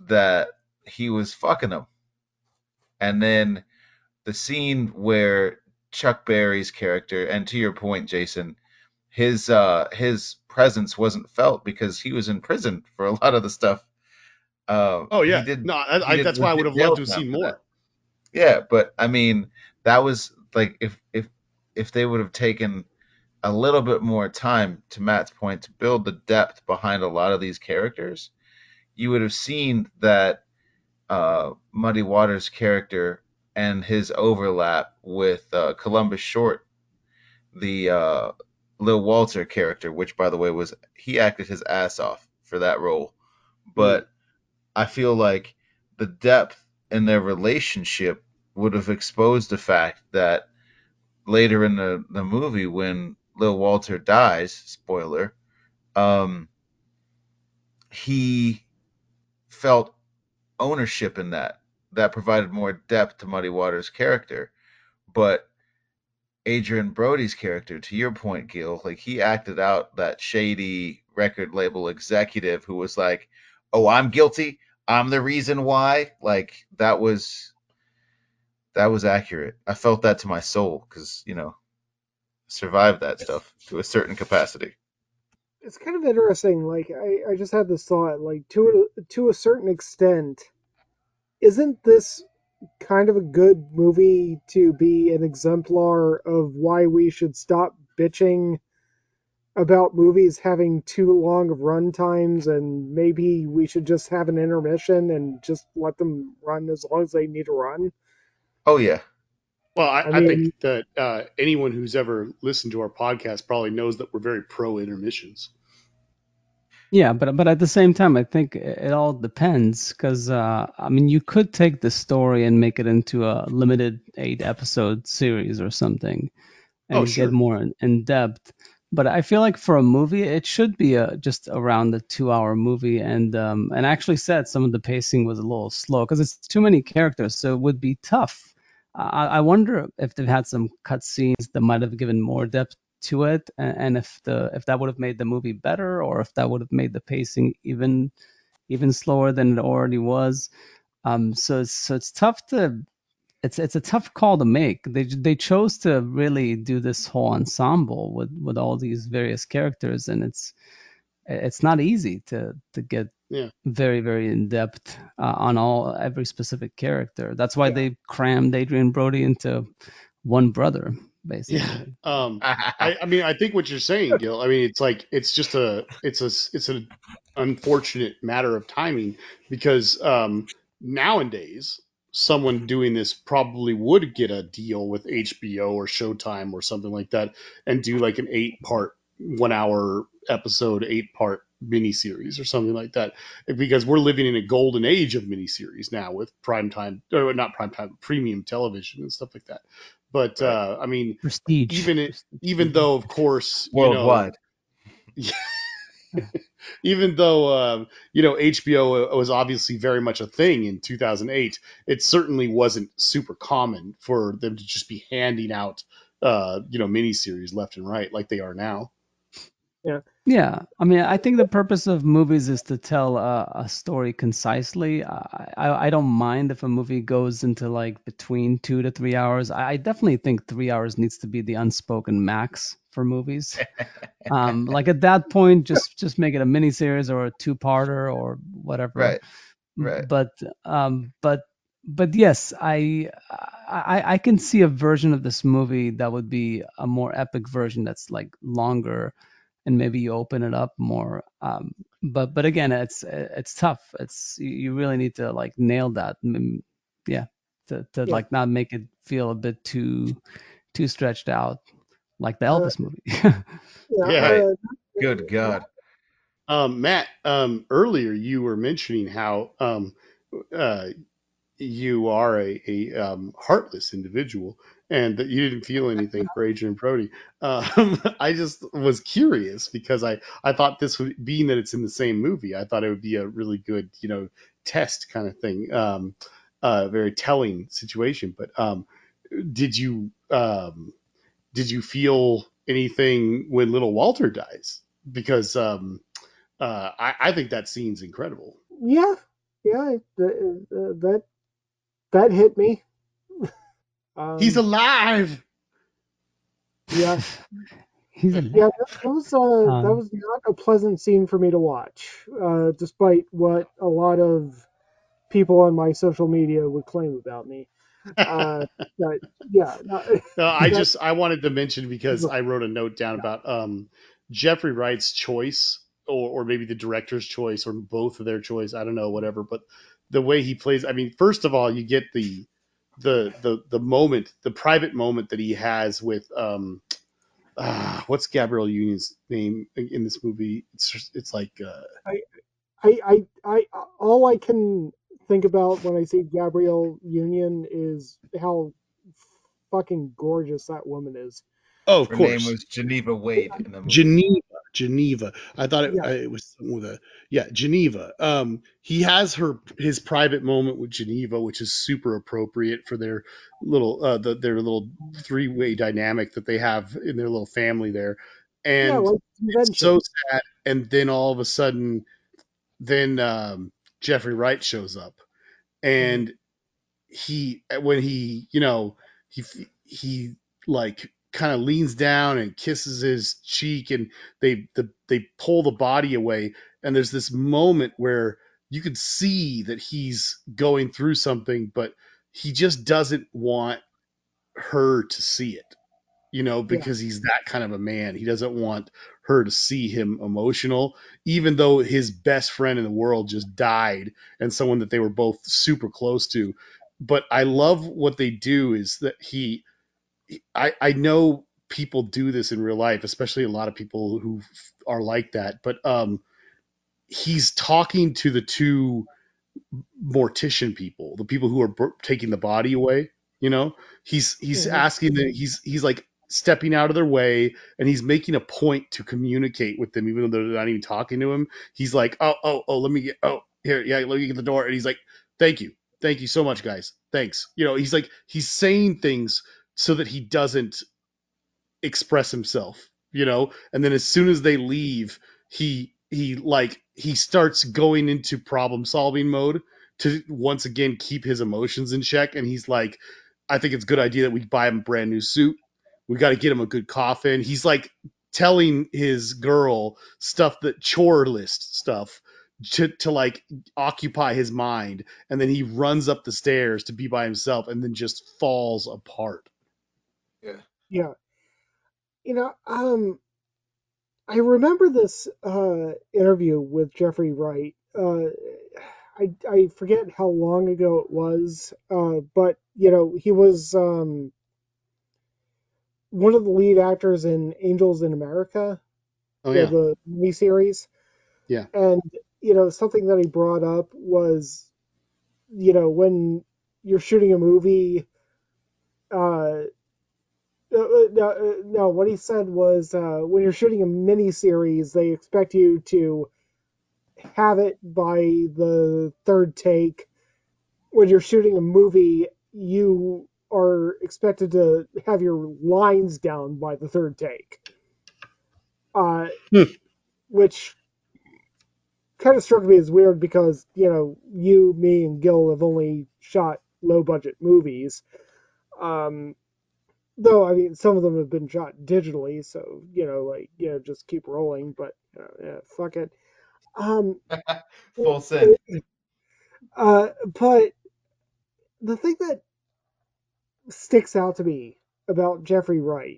that he was fucking him. And then the scene where Chuck Berry's character, and to your point, Jason, his presence wasn't felt because he was in prison for a lot of the stuff. Oh He yeah, did no, he did that's why I would legit have loved jail to have time seen for that. more. Yeah, but I mean, that was like if they would have taken a little bit more time, to Matt's point, to build the depth behind a lot of these characters, you would have seen that Muddy Waters' character and his overlap with Columbus Short, the Lil Walter character, which by the way was he acted his ass off for that role. Mm. But I feel like the depth in their relationship would have exposed the fact that later in the movie when Lil Walter dies, spoiler, um, he felt ownership in that. That provided more depth to Muddy Waters' character. But Adrian Brody's character, to your point, Gil, like he acted out that shady record label executive who was like, "Oh, I'm guilty. I'm the reason why." Like that was accurate. I felt that to my soul because survived that stuff to a certain capacity. It's kind of interesting. Like I just had this thought. Like to a certain extent, isn't this kind of a good movie to be an exemplar of why we should stop bitching about movies having too long of run times, and maybe we should just have an intermission and just let them run as long as they need to run? Oh yeah, Well, I I think mean, that anyone who's ever listened to our podcast probably knows that we're very pro intermissions. Yeah, but at the same time, I think it all depends because I mean, you could take the story and make it into a limited 8 episode series or something, Oh, and get sure. more in depth. But I feel like for a movie, it should be just around the 2 hour movie, and I actually said some of the pacing was a little slow because it's too many characters, so it would be tough. I wonder if they've had some cut scenes that might have given more depth to it, and if that would have made the movie better, or if that would have made the pacing even slower than it already was. So it's tough to it's a tough call to make. They chose to really do this whole ensemble with all these various characters, and it's not easy to get Yeah. very very in depth on every specific character. That's why Yeah. they crammed Adrian Brody into one brother, Yeah. basically. I mean, I think what you're saying, Gil. I mean, it's like it's an unfortunate matter of timing because nowadays someone doing this probably would get a deal with HBO or Showtime or something like that and do like an 8 part, 1 hour episode, 8 part miniseries or something like that. Because we're living in a golden age of miniseries now with primetime, or not primetime, premium television and stuff like that. But right. I mean, Prestige, even prestige even TV. though, of course, Worldwide. even though HBO was obviously very much a thing in 2008, it certainly wasn't super common for them to just be handing out miniseries left and right like they are now. yeah, Yeah, I mean, I think the purpose of movies is to tell a story concisely. I don't mind if a movie goes into like between 2 to 3 hours. I definitely think 3 hours needs to be the unspoken max for movies. Like at that point, just make it a miniseries or a two-parter or whatever. Right. Right. But um, but but yes, I can see a version of this movie that would be a more epic version that's like longer, and maybe you open it up more. But again, it's tough. It's you really need to like nail that. Yeah, to yeah. like not make it feel a bit too stretched out, like the Uh, Elvis movie. yeah. Yeah. Right. Good God. Matt, earlier you were mentioning how uh, you are a heartless individual and that you didn't feel anything for Adrian Brody. I just was curious because I thought this would, being that it's in the same movie, I thought it would be a really good, test kind of thing. Very telling situation. But did you did you feel anything when little Walter dies? Because I think that scene's incredible. Yeah. yeah, that hit me. He's Um, alive. yeah, He's yeah, alive. that Um, was not a pleasant scene for me to watch, despite what a lot of people on my social media would claim about me. Uh, but yeah, no, No, that I wanted to mention because was I wrote a note down about Jeffrey Wright's choice, or maybe the director's choice, or both of their choice. I don't know, whatever. But the way he plays, I mean, first of all, you get the moment, the private moment that he has with what's Gabrielle Union's name in this movie? It's like I, all I can think about when I see Gabrielle Union is how fucking gorgeous that woman is. oh, of Her name course, was Geneva Wade in the movie. Geneva. Geneva. I thought Yeah, it was something with a yeah, Geneva. He has his private moment with Geneva, which is super appropriate for their little their little three-way dynamic that they have in their little family there, yeah, and like it's so convention. sad. And then all of a sudden, then Jeffrey Wright shows up, Mhm. and he when he he he like kind of leans down and kisses his cheek, and they pull the body away, and there's this moment where you can see that he's going through something, but he just doesn't want her to see it, Yeah, because he's that kind of a man. He doesn't want her to see him emotional, even though his best friend in the world just died, and someone that they were both super close to. But I love what they do is that I know people do this in real life, especially a lot of people who are like that. But he's talking to the two mortician people, the people who are taking the body away. You know, he's hmm asking that he's like stepping out of their way, and he's making a point to communicate with them, even though they're not even talking to him. He's like, oh, let me get here, yeah, let me get the door, and he's like, thank you so much, guys, thanks. He's like he's saying things so that he doesn't express himself, and then as soon as they leave, he starts going into problem solving mode to once again keep his emotions in check, and he's like, I think it's a good idea that we buy him a brand new suit. We got to get him a good coffin. He's like telling his girl stuff, that chore list stuff, to like occupy his mind, and then he runs up the stairs to be by himself and then just falls apart. Yeah. yeah. I remember this interview with Jeffrey Wright. I forget how long ago it was, but he was one of the lead actors in Angels in America, Oh yeah. the miniseries. Yeah. And something that he brought up was when you're shooting a movie. No, what he said was when you're shooting a miniseries, they expect you to have it by the third take. When you're shooting a movie, you are expected to have your lines down by the third take, uh, Hmm. which kind of struck me as weird because you, me, and Gil have only shot low budget movies. Um, though I mean, some of them have been shot digitally, so just keep rolling. But yeah, fuck it. Um, Full send. but the thing that sticks out to me about Jeffrey Wright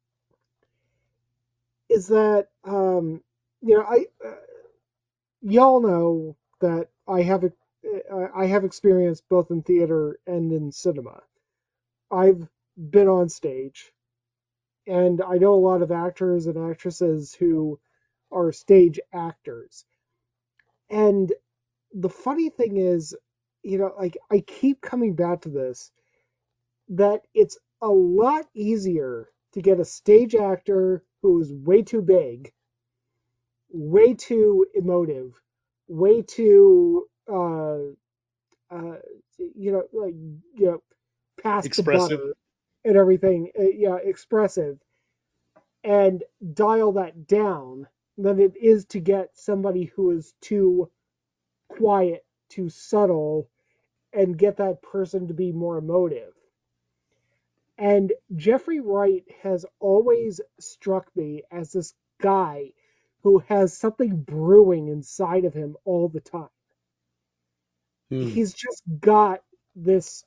is that I y'all know that I have experience both in theater and in cinema. I've been on stage, and I know a lot of actors and actresses who are stage actors. And the funny thing is, like I keep coming back to this, that it's a lot easier to get a stage actor who is way too big, way too emotive, way too uh like past the Expressive. butter and everything, expressive, and dial that down than it is to get somebody who is too quiet too subtle and get that person to be more emotive. And Jeffrey Wright has always struck me as this guy who has something brewing inside of him all the time. Hmm. He's just got this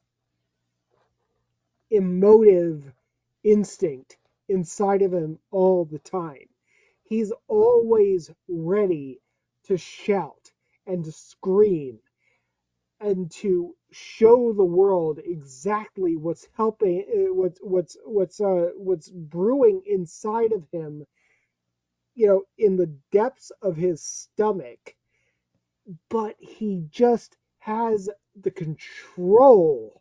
emotive instinct inside of him all the time. He's always ready to shout and to scream and to show the world exactly what's helping, what's brewing inside of him, in the depths of his stomach. But he just has the control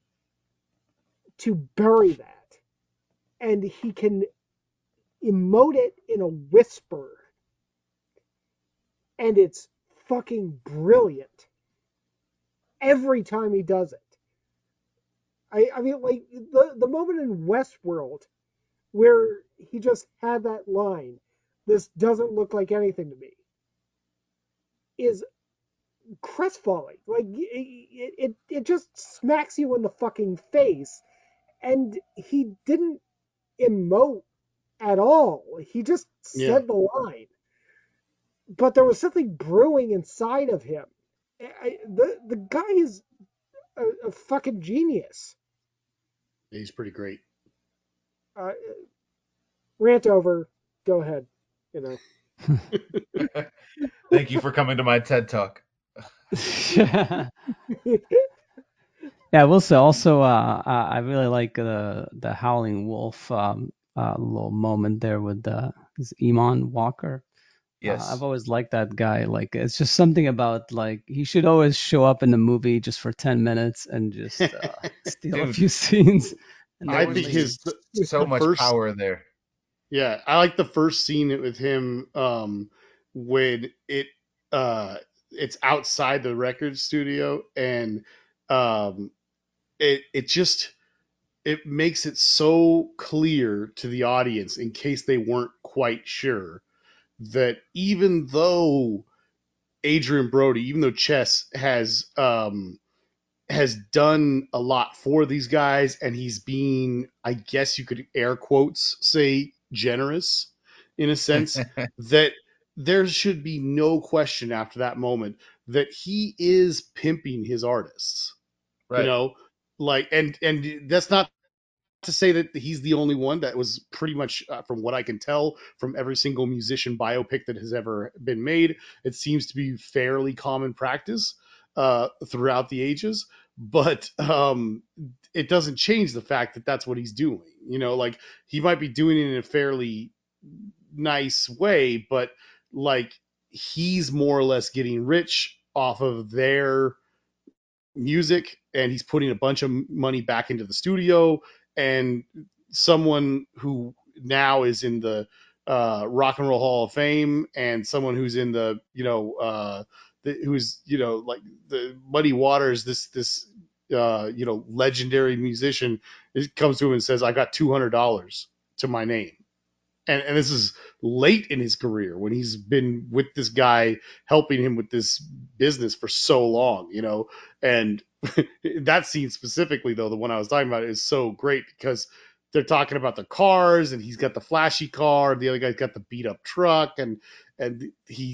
to bury that, and he can emote it in a whisper, and it's fucking brilliant every time he does it. I mean, like the moment in Westworld where he just had that line, "This doesn't look like anything to me," is crestfalling. Like it just smacks you in the fucking face, and he didn't emote at all. He just Yeah. said the line, but there was something brewing inside of him. The guy is a fucking genius. He's pretty great. Uh, Rant over. Go ahead. You know. Thank you for coming to my TED Talk. Yeah, I will say also, I really like the Howling Wolf little moment there with is Iman Walker. I've Yes. always liked that guy. Like, it's just something about like he should always show up in the movie just for 10 minutes and just steal a Dude, few scenes, and there I then was think leave. his just so the much first power there. Yeah, I like the first scene with him when it's outside the record studio, and um it just it makes it so clear to the audience, in case they weren't quite sure, that even though Adrian Brody, even though Chess has done a lot for these guys, and he's being, I guess you could air quotes say, generous in a sense, that there should be no question after that moment that he is pimping his artists, you Right. know, like, and that's not to say that he's the only one. That was pretty much, from what I can tell from every single musician biopic that has ever been made, it seems to be fairly common practice throughout the ages. But it doesn't change the fact that that's what he's doing. Like, he might be doing it in a fairly nice way, but like, he's more or less getting rich off of their music, and he's putting a bunch of money back into the studio. And someone who now is in the Rock and Roll Hall of Fame, and someone who's in the who's like the Muddy Waters, this legendary musician, comes to him and says, "I got $200 to my name." And this is late in his career, when he's been with this guy helping him with this business for so long, and that scene specifically, though, the one I was talking about, is so great, because they're talking about the cars, and he's got the flashy car, and the other guy's got the beat up truck, and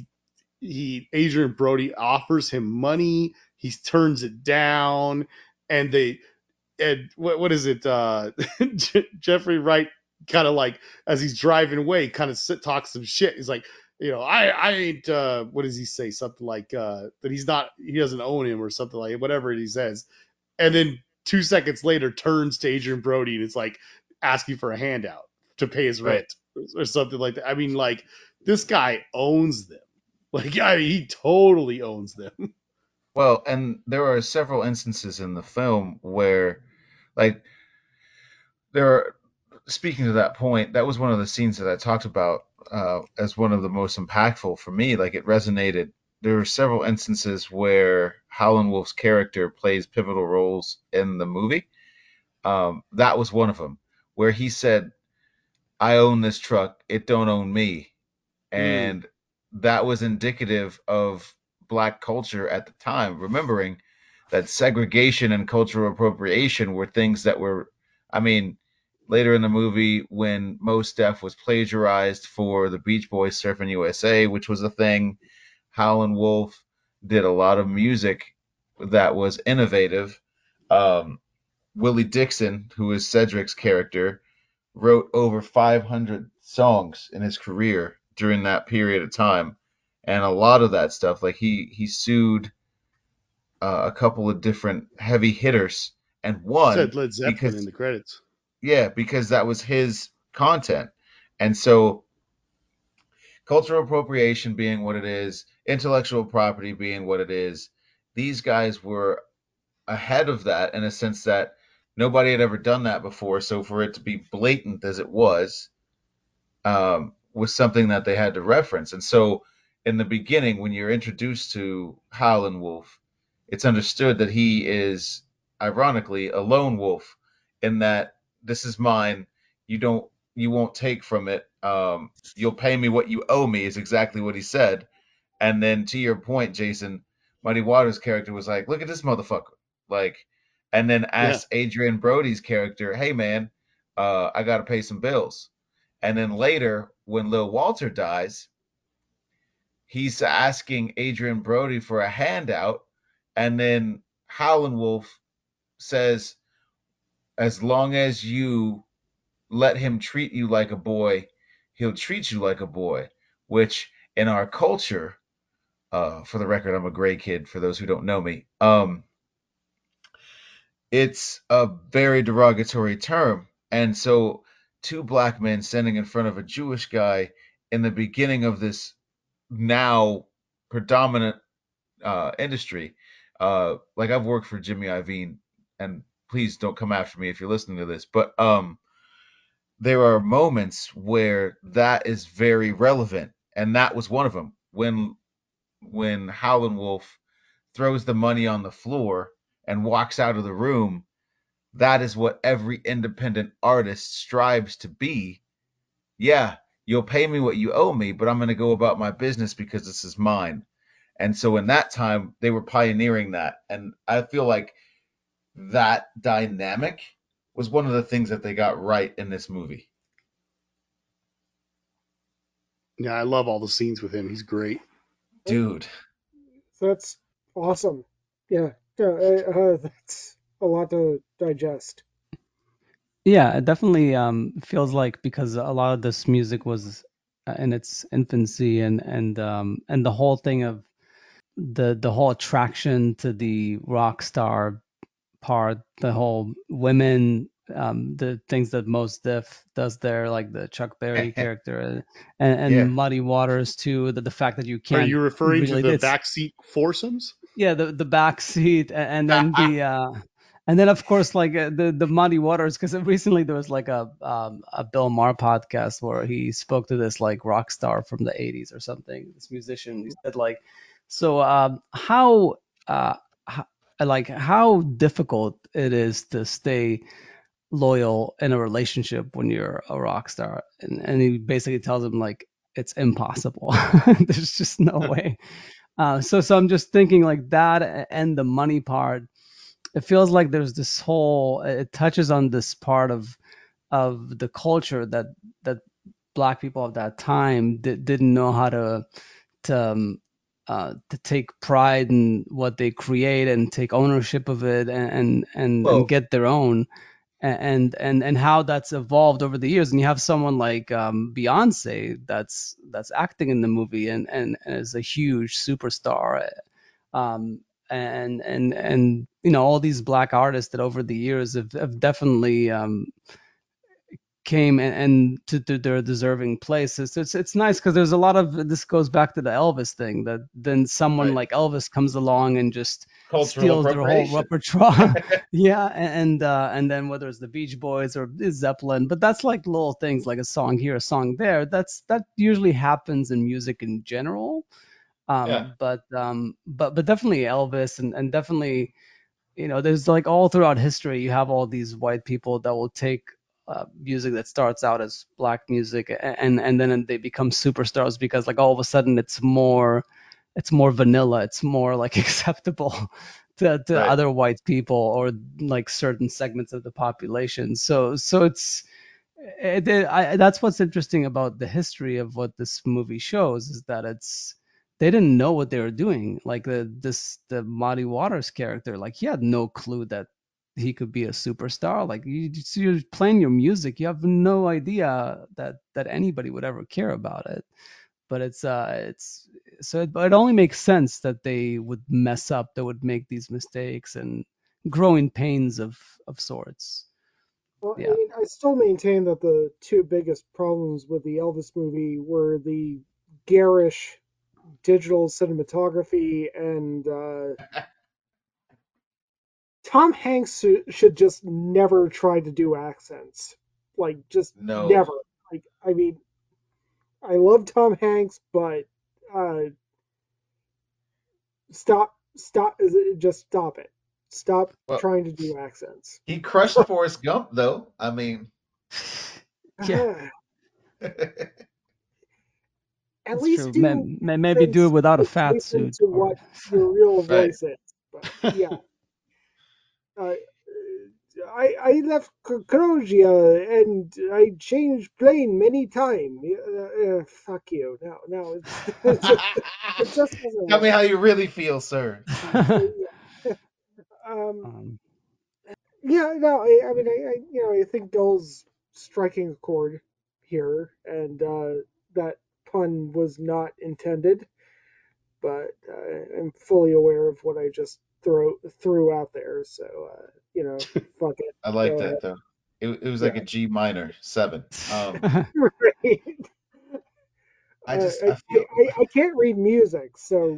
he Adrian Brody offers him money, he turns it down, and what is it? Jeffrey Wright kind of, like, as he's driving away, kind of talks some shit. He's like, I ain't. What does he say? Something like that he doesn't own him, or something like whatever he says. And then 2 seconds later, turns to Adrian Brody and is like asking for a handout to pay his Right. rent, or something like that. I mean, like, this guy owns them. Like, I mean, he totally owns them. Well, and there are several instances in the film where, like, there are, speaking to that point, that was one of the scenes that I talked about as one of the most impactful for me. Like, it resonated. There were several instances where Howlin' Wolf's character plays pivotal roles in the movie. That was one of them, where he said, "I own this truck. It don't own me." Mm, And that was indicative of black culture at the time, remembering that segregation and cultural appropriation were things that were, I mean, later in the movie when Mos Def was plagiarized for the Beach Boys Surfing USA, which was a thing, Howlin' Wolf did a lot of music that was innovative. Um, Willie Dixon, who is Cedric's character, wrote over 500 songs in his career during that period of time, and a lot of that stuff, like he sued a couple of different heavy hitters and won Said Led Zeppelin in because the credits. yeah, because that was his content. And so cultural appropriation being what it is, intellectual property being what it is, these guys were ahead of that in a sense that nobody had ever done that before. So for it to be blatant as it was something that they had to reference. And so in the beginning, when you're introduced to Howlin' Wolf, it's understood that he is, ironically, a lone wolf in that this is mine. You won't take from it. You'll pay me what you owe me is exactly what he said. And then to your point, Jason, Muddy Waters' character was like, look at this motherfucker. Like, and then Yeah. asked Adrian Brody's character, hey man, I gotta pay some bills. And then later, when Lil Walter dies, he's asking Adrian Brody for a handout. And then Howlin' Wolf says, as long as you let him treat you like a boy, he'll treat you like a boy, which in our culture, for the record, I'm a gray kid for those who don't know me. It's a very derogatory term. And so two black men standing in front of a Jewish guy in the beginning of this now predominant industry. Like I've worked for Jimmy Iovine, and please don't come after me if you're listening to this, but there are moments where that is very relevant, and that was one of them when Howlin' Wolf throws the money on the floor and walks out of the room. That is what every independent artist strives to be. Yeah, you'll pay me what you owe me, but I'm going to go about my business because this is mine. And so in that time, they were pioneering that. And I feel like that dynamic was one of the things that they got right in this movie. Yeah, I love all the scenes with him. He's great. Dude. So that's awesome. Yeah, yeah, that's a lot to digest. Yeah, it definitely feels like because a lot of this music was in its infancy, and the whole thing of the whole attraction to the rock star part, the whole women, the things that Mos Def does there, like the Chuck Berry character, and Yeah. Muddy Waters too. The fact that you Are can't you referring to really, the it's backseat foursomes? yeah, the back seat, and then and then of course like the Muddy Waters, because recently there was like a Bill Maher podcast where he spoke to this like rock star from the 80s or something, this musician. He said like, so uh how, like how difficult it is to stay loyal in a relationship when you're a rock star, and he basically tells him like it's impossible. There's just no way. So I'm just thinking like that and the money part. It feels like there's this whole. It touches on this part of the culture that black people of that time didn't know how to take pride in what they create and take ownership of it, and Well, get their own, and how that's evolved over the years. And you have someone like Beyonce that's acting in the movie and is a huge superstar. um, and all these black artists that over the years have definitely came and to their deserving place. It's nice because there's a lot of this goes back to the Elvis thing, that then someone right. like Elvis comes along and just Cultural steals their whole appropriation. repertoire. Yeah, and then whether it's the Beach Boys or Zeppelin, but that's like little things like a song here, a song there. That usually happens in music in general. Yeah. But definitely Elvis, and definitely, there's like all throughout history, you have all these white people that will take music that starts out as black music, and then they become superstars because like all of a sudden it's more it's more vanilla. It's more like acceptable to Right. other white people or like certain segments of the population. So that's what's interesting about the history of what this movie shows is that they didn't know what they were doing. Like the Muddy Waters character, like he had no clue that he could be a superstar. Like you're playing your music, you have no idea that anybody would ever care about it. But it's so it only makes sense that they would mess up, they would make these mistakes and growing pains of sorts. Well, I Yeah. mean, I still maintain that the two biggest problems with the Elvis movie were the garish digital cinematography and Tom Hanks should just never try to do accents. Like, just No. never. Like, I mean, I love Tom Hanks, but uh, just stop it. Stop Well, trying to do accents. he crushed Forrest Gump, though. I mean, Yeah, At that's least true. do Maybe do it accents without a fat adjacent suit to or what your real right. voice is. But yeah, uh, I left Croatia and I changed plane many times. Fuck you. No, it just doesn't Tell me work. how you really feel, sir. Um, um, yeah, no, I mean, I think Bill's striking a chord here, and that pun was not intended, but I'm fully aware of what I just threw out there. So, fuck it. I like Go that ahead. though. It was like Yeah, a G minor 7. right. I just I, I feel I can't read music, so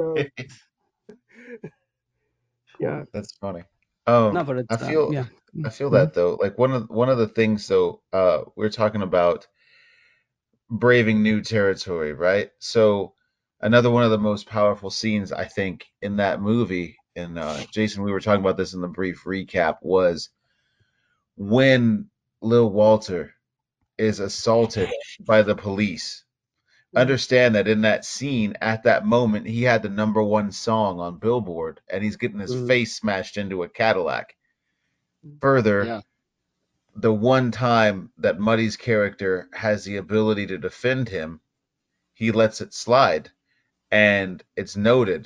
yeah. cool. that's funny. No, but it's I feel yeah. I feel Mhm. that though. Like one of the things though, we're talking about braving new territory, right? So another one of the most powerful scenes I think in that movie, and Jason, we were talking about this in the brief recap, was when Lil Walter is assaulted by the police. Mhm. Understand that in that scene, at that moment, he had the #1 song on Billboard, and he's getting his Mm, face smashed into a Cadillac. Further, yeah, the one time that Muddy's character has the ability to defend him, he lets it slide, and it's noted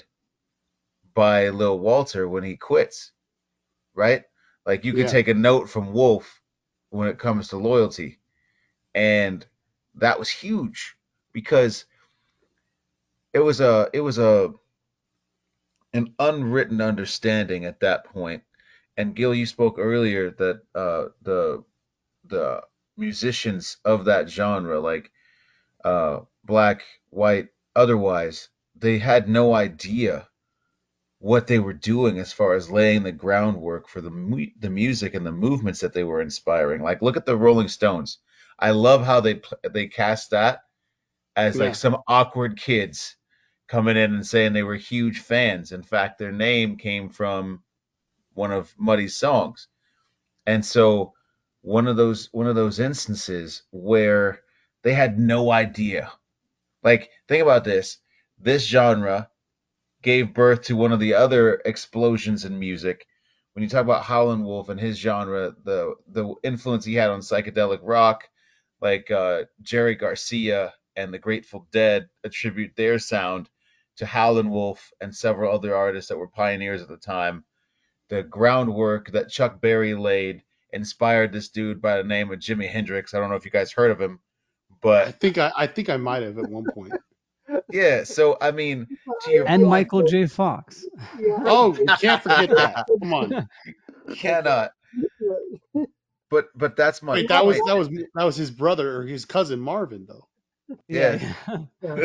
by Lil Walter when he quits, right? Like you could yeah, take a note from Wolf when it comes to loyalty, and that was huge because it was a an unwritten understanding at that point. And Gil, you spoke earlier that the musicians of that genre, like black, white, otherwise, they had no idea what they were doing as far as laying the groundwork for the music and the movements that they were inspiring. Like, look at the Rolling Stones. I love how they cast that as like yeah, some awkward kids coming in and saying they were huge fans. In fact, their name came from one of Muddy's songs. And so one of those instances where they had no idea. Like, think about this. This genre gave birth to one of the other explosions in music. When you talk about Howlin' Wolf and his genre, the influence he had on psychedelic rock, like Jerry Garcia and the Grateful Dead attribute their sound to Howlin' Wolf and several other artists that were pioneers at the time. The groundwork that Chuck Berry laid inspired this dude by the name of Jimi Hendrix. I don't know if you guys heard of him, but I think I might have at one point. yeah. So I mean, to your And I point, Michael J. Fox. yeah, Oh, we can't forget that. Come on. okay. cannot. Yeah, But that's my Wait, not, point. that was his brother or his cousin Marvin though. Yeah. Yeah, yeah. yeah.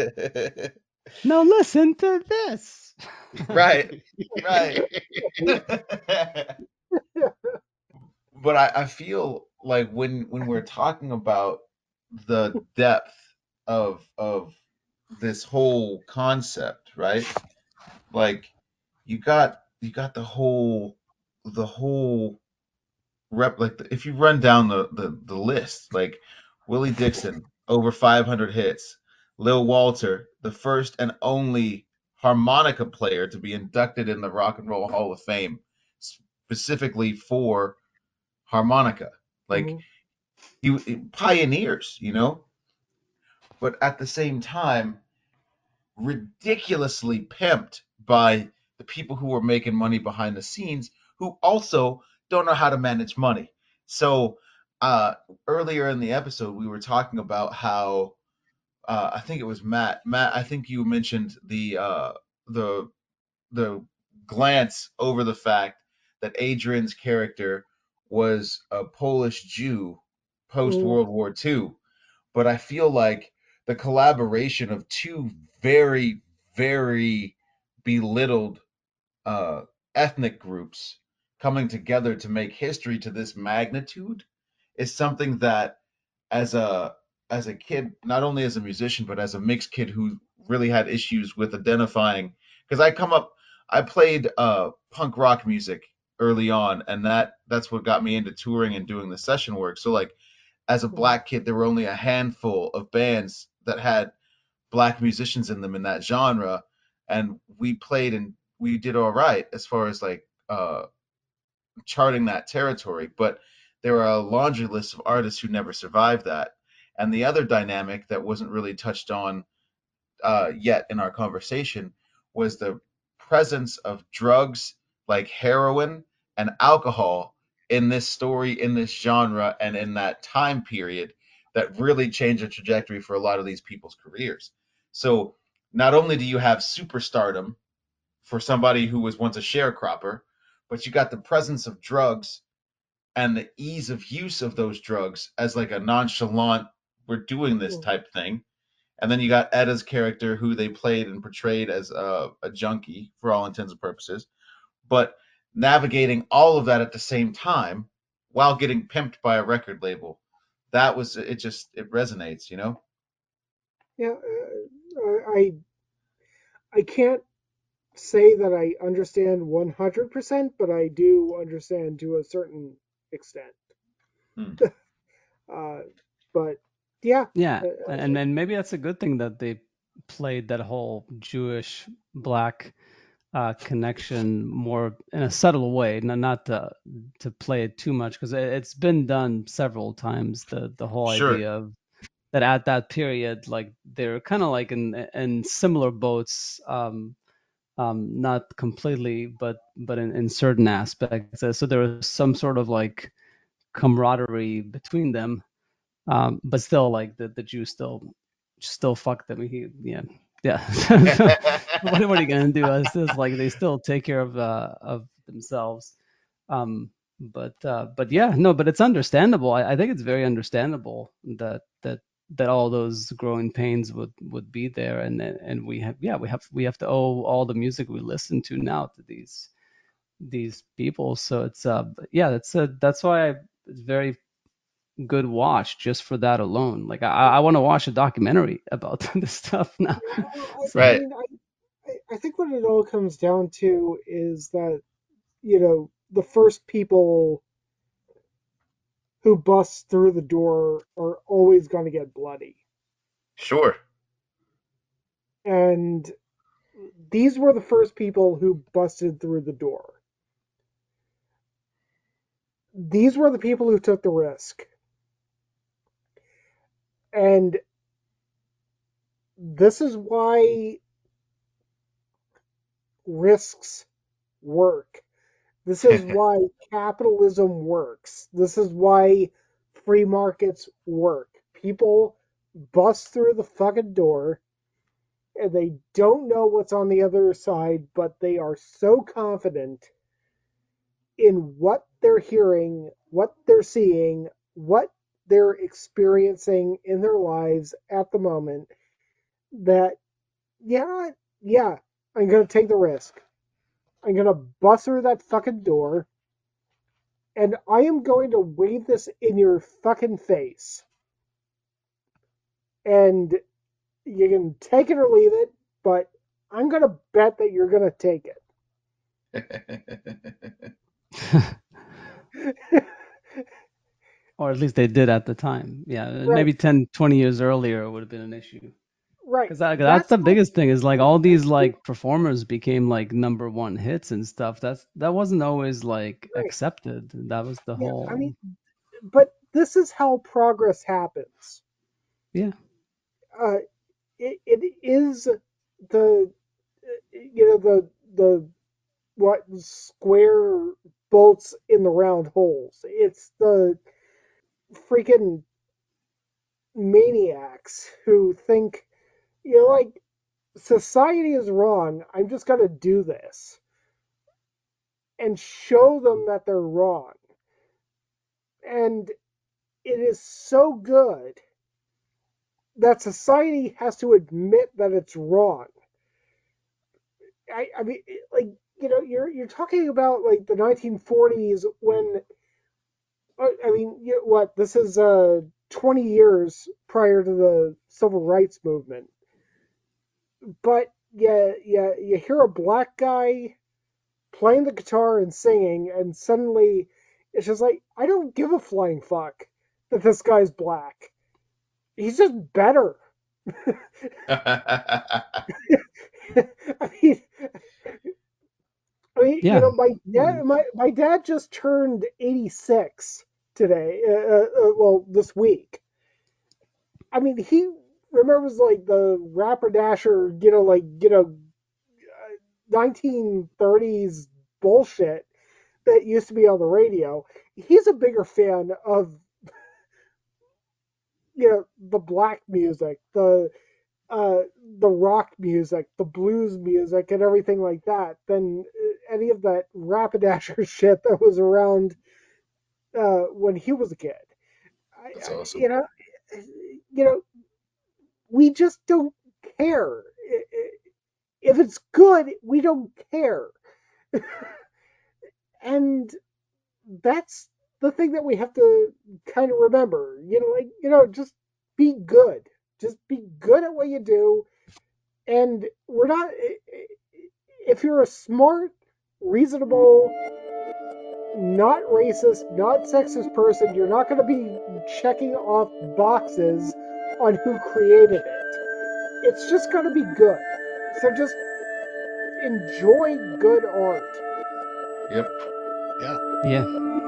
Now listen to this. Right. Right. But I feel like when we're talking about the depth of this whole concept, right? Like you got the whole like if you run down the list, like Willie Dixon over 500 hits, Lil Walter, the first and only harmonica player to be inducted in the Rock and Roll Hall of Fame, specifically for harmonica. Like Hmm. he pioneers, you know, but at the same time, ridiculously pimped by the people who are making money behind the scenes, who also don't know how to manage money. So uh, earlier in the episode, we were talking about how I think it was Matt. Matt, I think you mentioned the the glance over the fact that Adrian's character was a Polish Jew post Hmm. World War II. But I feel like the collaboration of two very, very belittled uh, ethnic groups coming together to make history to this magnitude is something that as a as a kid, not only as a musician but as a mixed kid who really had issues with identifying, because I played punk rock music early on, and that's what got me into touring and doing the session work. So like as a Hmm. black kid, there were only a handful of bands that had black musicians in them in that genre, and we played and we did all right as far as like charting that territory. But there are a laundry list of artists who never survived that. And the other dynamic that wasn't really touched on yet in our conversation was the presence of drugs like heroin and alcohol in this story, in this genre, and in that time period that really changed the trajectory for a lot of these people's careers. So not only do you have superstardom for somebody who was once a sharecropper, but you got the presence of drugs and the ease of use of those drugs as like a nonchalant, we're doing this Hmm. type thing. And then you got Edda's character, who they played and portrayed as a junkie for all intents and purposes, but navigating all of that at the same time while getting pimped by a record label. That was it. Just it resonates, you know. Yeah, I can't say that I understand 100%, but I do understand to a certain extent. Hmm. Uh, but yeah, Yeah, uh, and maybe that's a good thing that they played that whole Jewish black connection more in a subtle way, not to play it too much because it's been done several times. The whole Sure. idea of that at that period, like they're kind of like in similar boats, not completely, but in certain aspects. So there was some sort of like camaraderie between them, but still like the Jews still fuck them. Yeah. So what are you gonna do? It's like they still take care of themselves. But yeah, no, but it's understandable. I think it's very understandable that all those growing pains would be there, and we have to owe all the music we listen to now to these people. So it's yeah, that's why it's very good watch just for that alone. Like I want to watch a documentary about this stuff now. yeah. Well, I So Right. mean, I think what it all comes down to is that the first people who bust through the door are always going to get bloody, Sure. and these were the first people who busted through the door. These were the people who took the risk, and this is why risks work. This is why capitalism works. This is why free markets work. People bust through the fucking door and they don't know what's on the other side, but they are so confident in what they're hearing, what they're seeing, what they're experiencing in their lives at the moment that, yeah, yeah, I'm going to take the risk. I'm going to bust through that fucking door and I am going to wave this in your fucking face. And you can take it or leave it, but I'm going to bet that you're going to take it. or at least they did at the time. Yeah, Right, maybe 10, 20 years earlier it would have been an issue. right. Because that's That's the how biggest thing is like all these like performers became like #1 hits and stuff. That wasn't always like right. accepted. That was the Yeah, I whole mean, but this is how progress happens. yeah. Uh, it is the you know the what square bolts in the round holes. It's the freaking maniacs who think like society is wrong. I'm just gonna do this and show them that they're wrong. And it is so good that society has to admit that it's wrong. I mean, like you're talking about like the 1940s when I mean, what this is 20 years prior to the civil rights movement, but you hear a black guy playing the guitar and singing, and suddenly it's just like I don't give a flying fuck that this guy's black. He's just better. I mean, Yeah. Mm. my dad just turned 86 today. Well, this week. I mean, he remembers like the Rapper-Dasher, 1930s bullshit that used to be on the radio. He's a bigger fan of the black music, uh, the rock music, the blues music, and everything like that than any of that Rapper-Dasher shit that was around when he was a kid. That's I, awesome. you know, we just don't care. If it's good, we don't care. And that's the thing that we have to kind of remember. Just be good. Just be good at what you do. And we're not. If you're a smart, reasonable, not racist, not sexist person, you're not going to be checking off boxes on who created it. It's just going to be good. So just enjoy good art. Yep. Yeah. Yeah.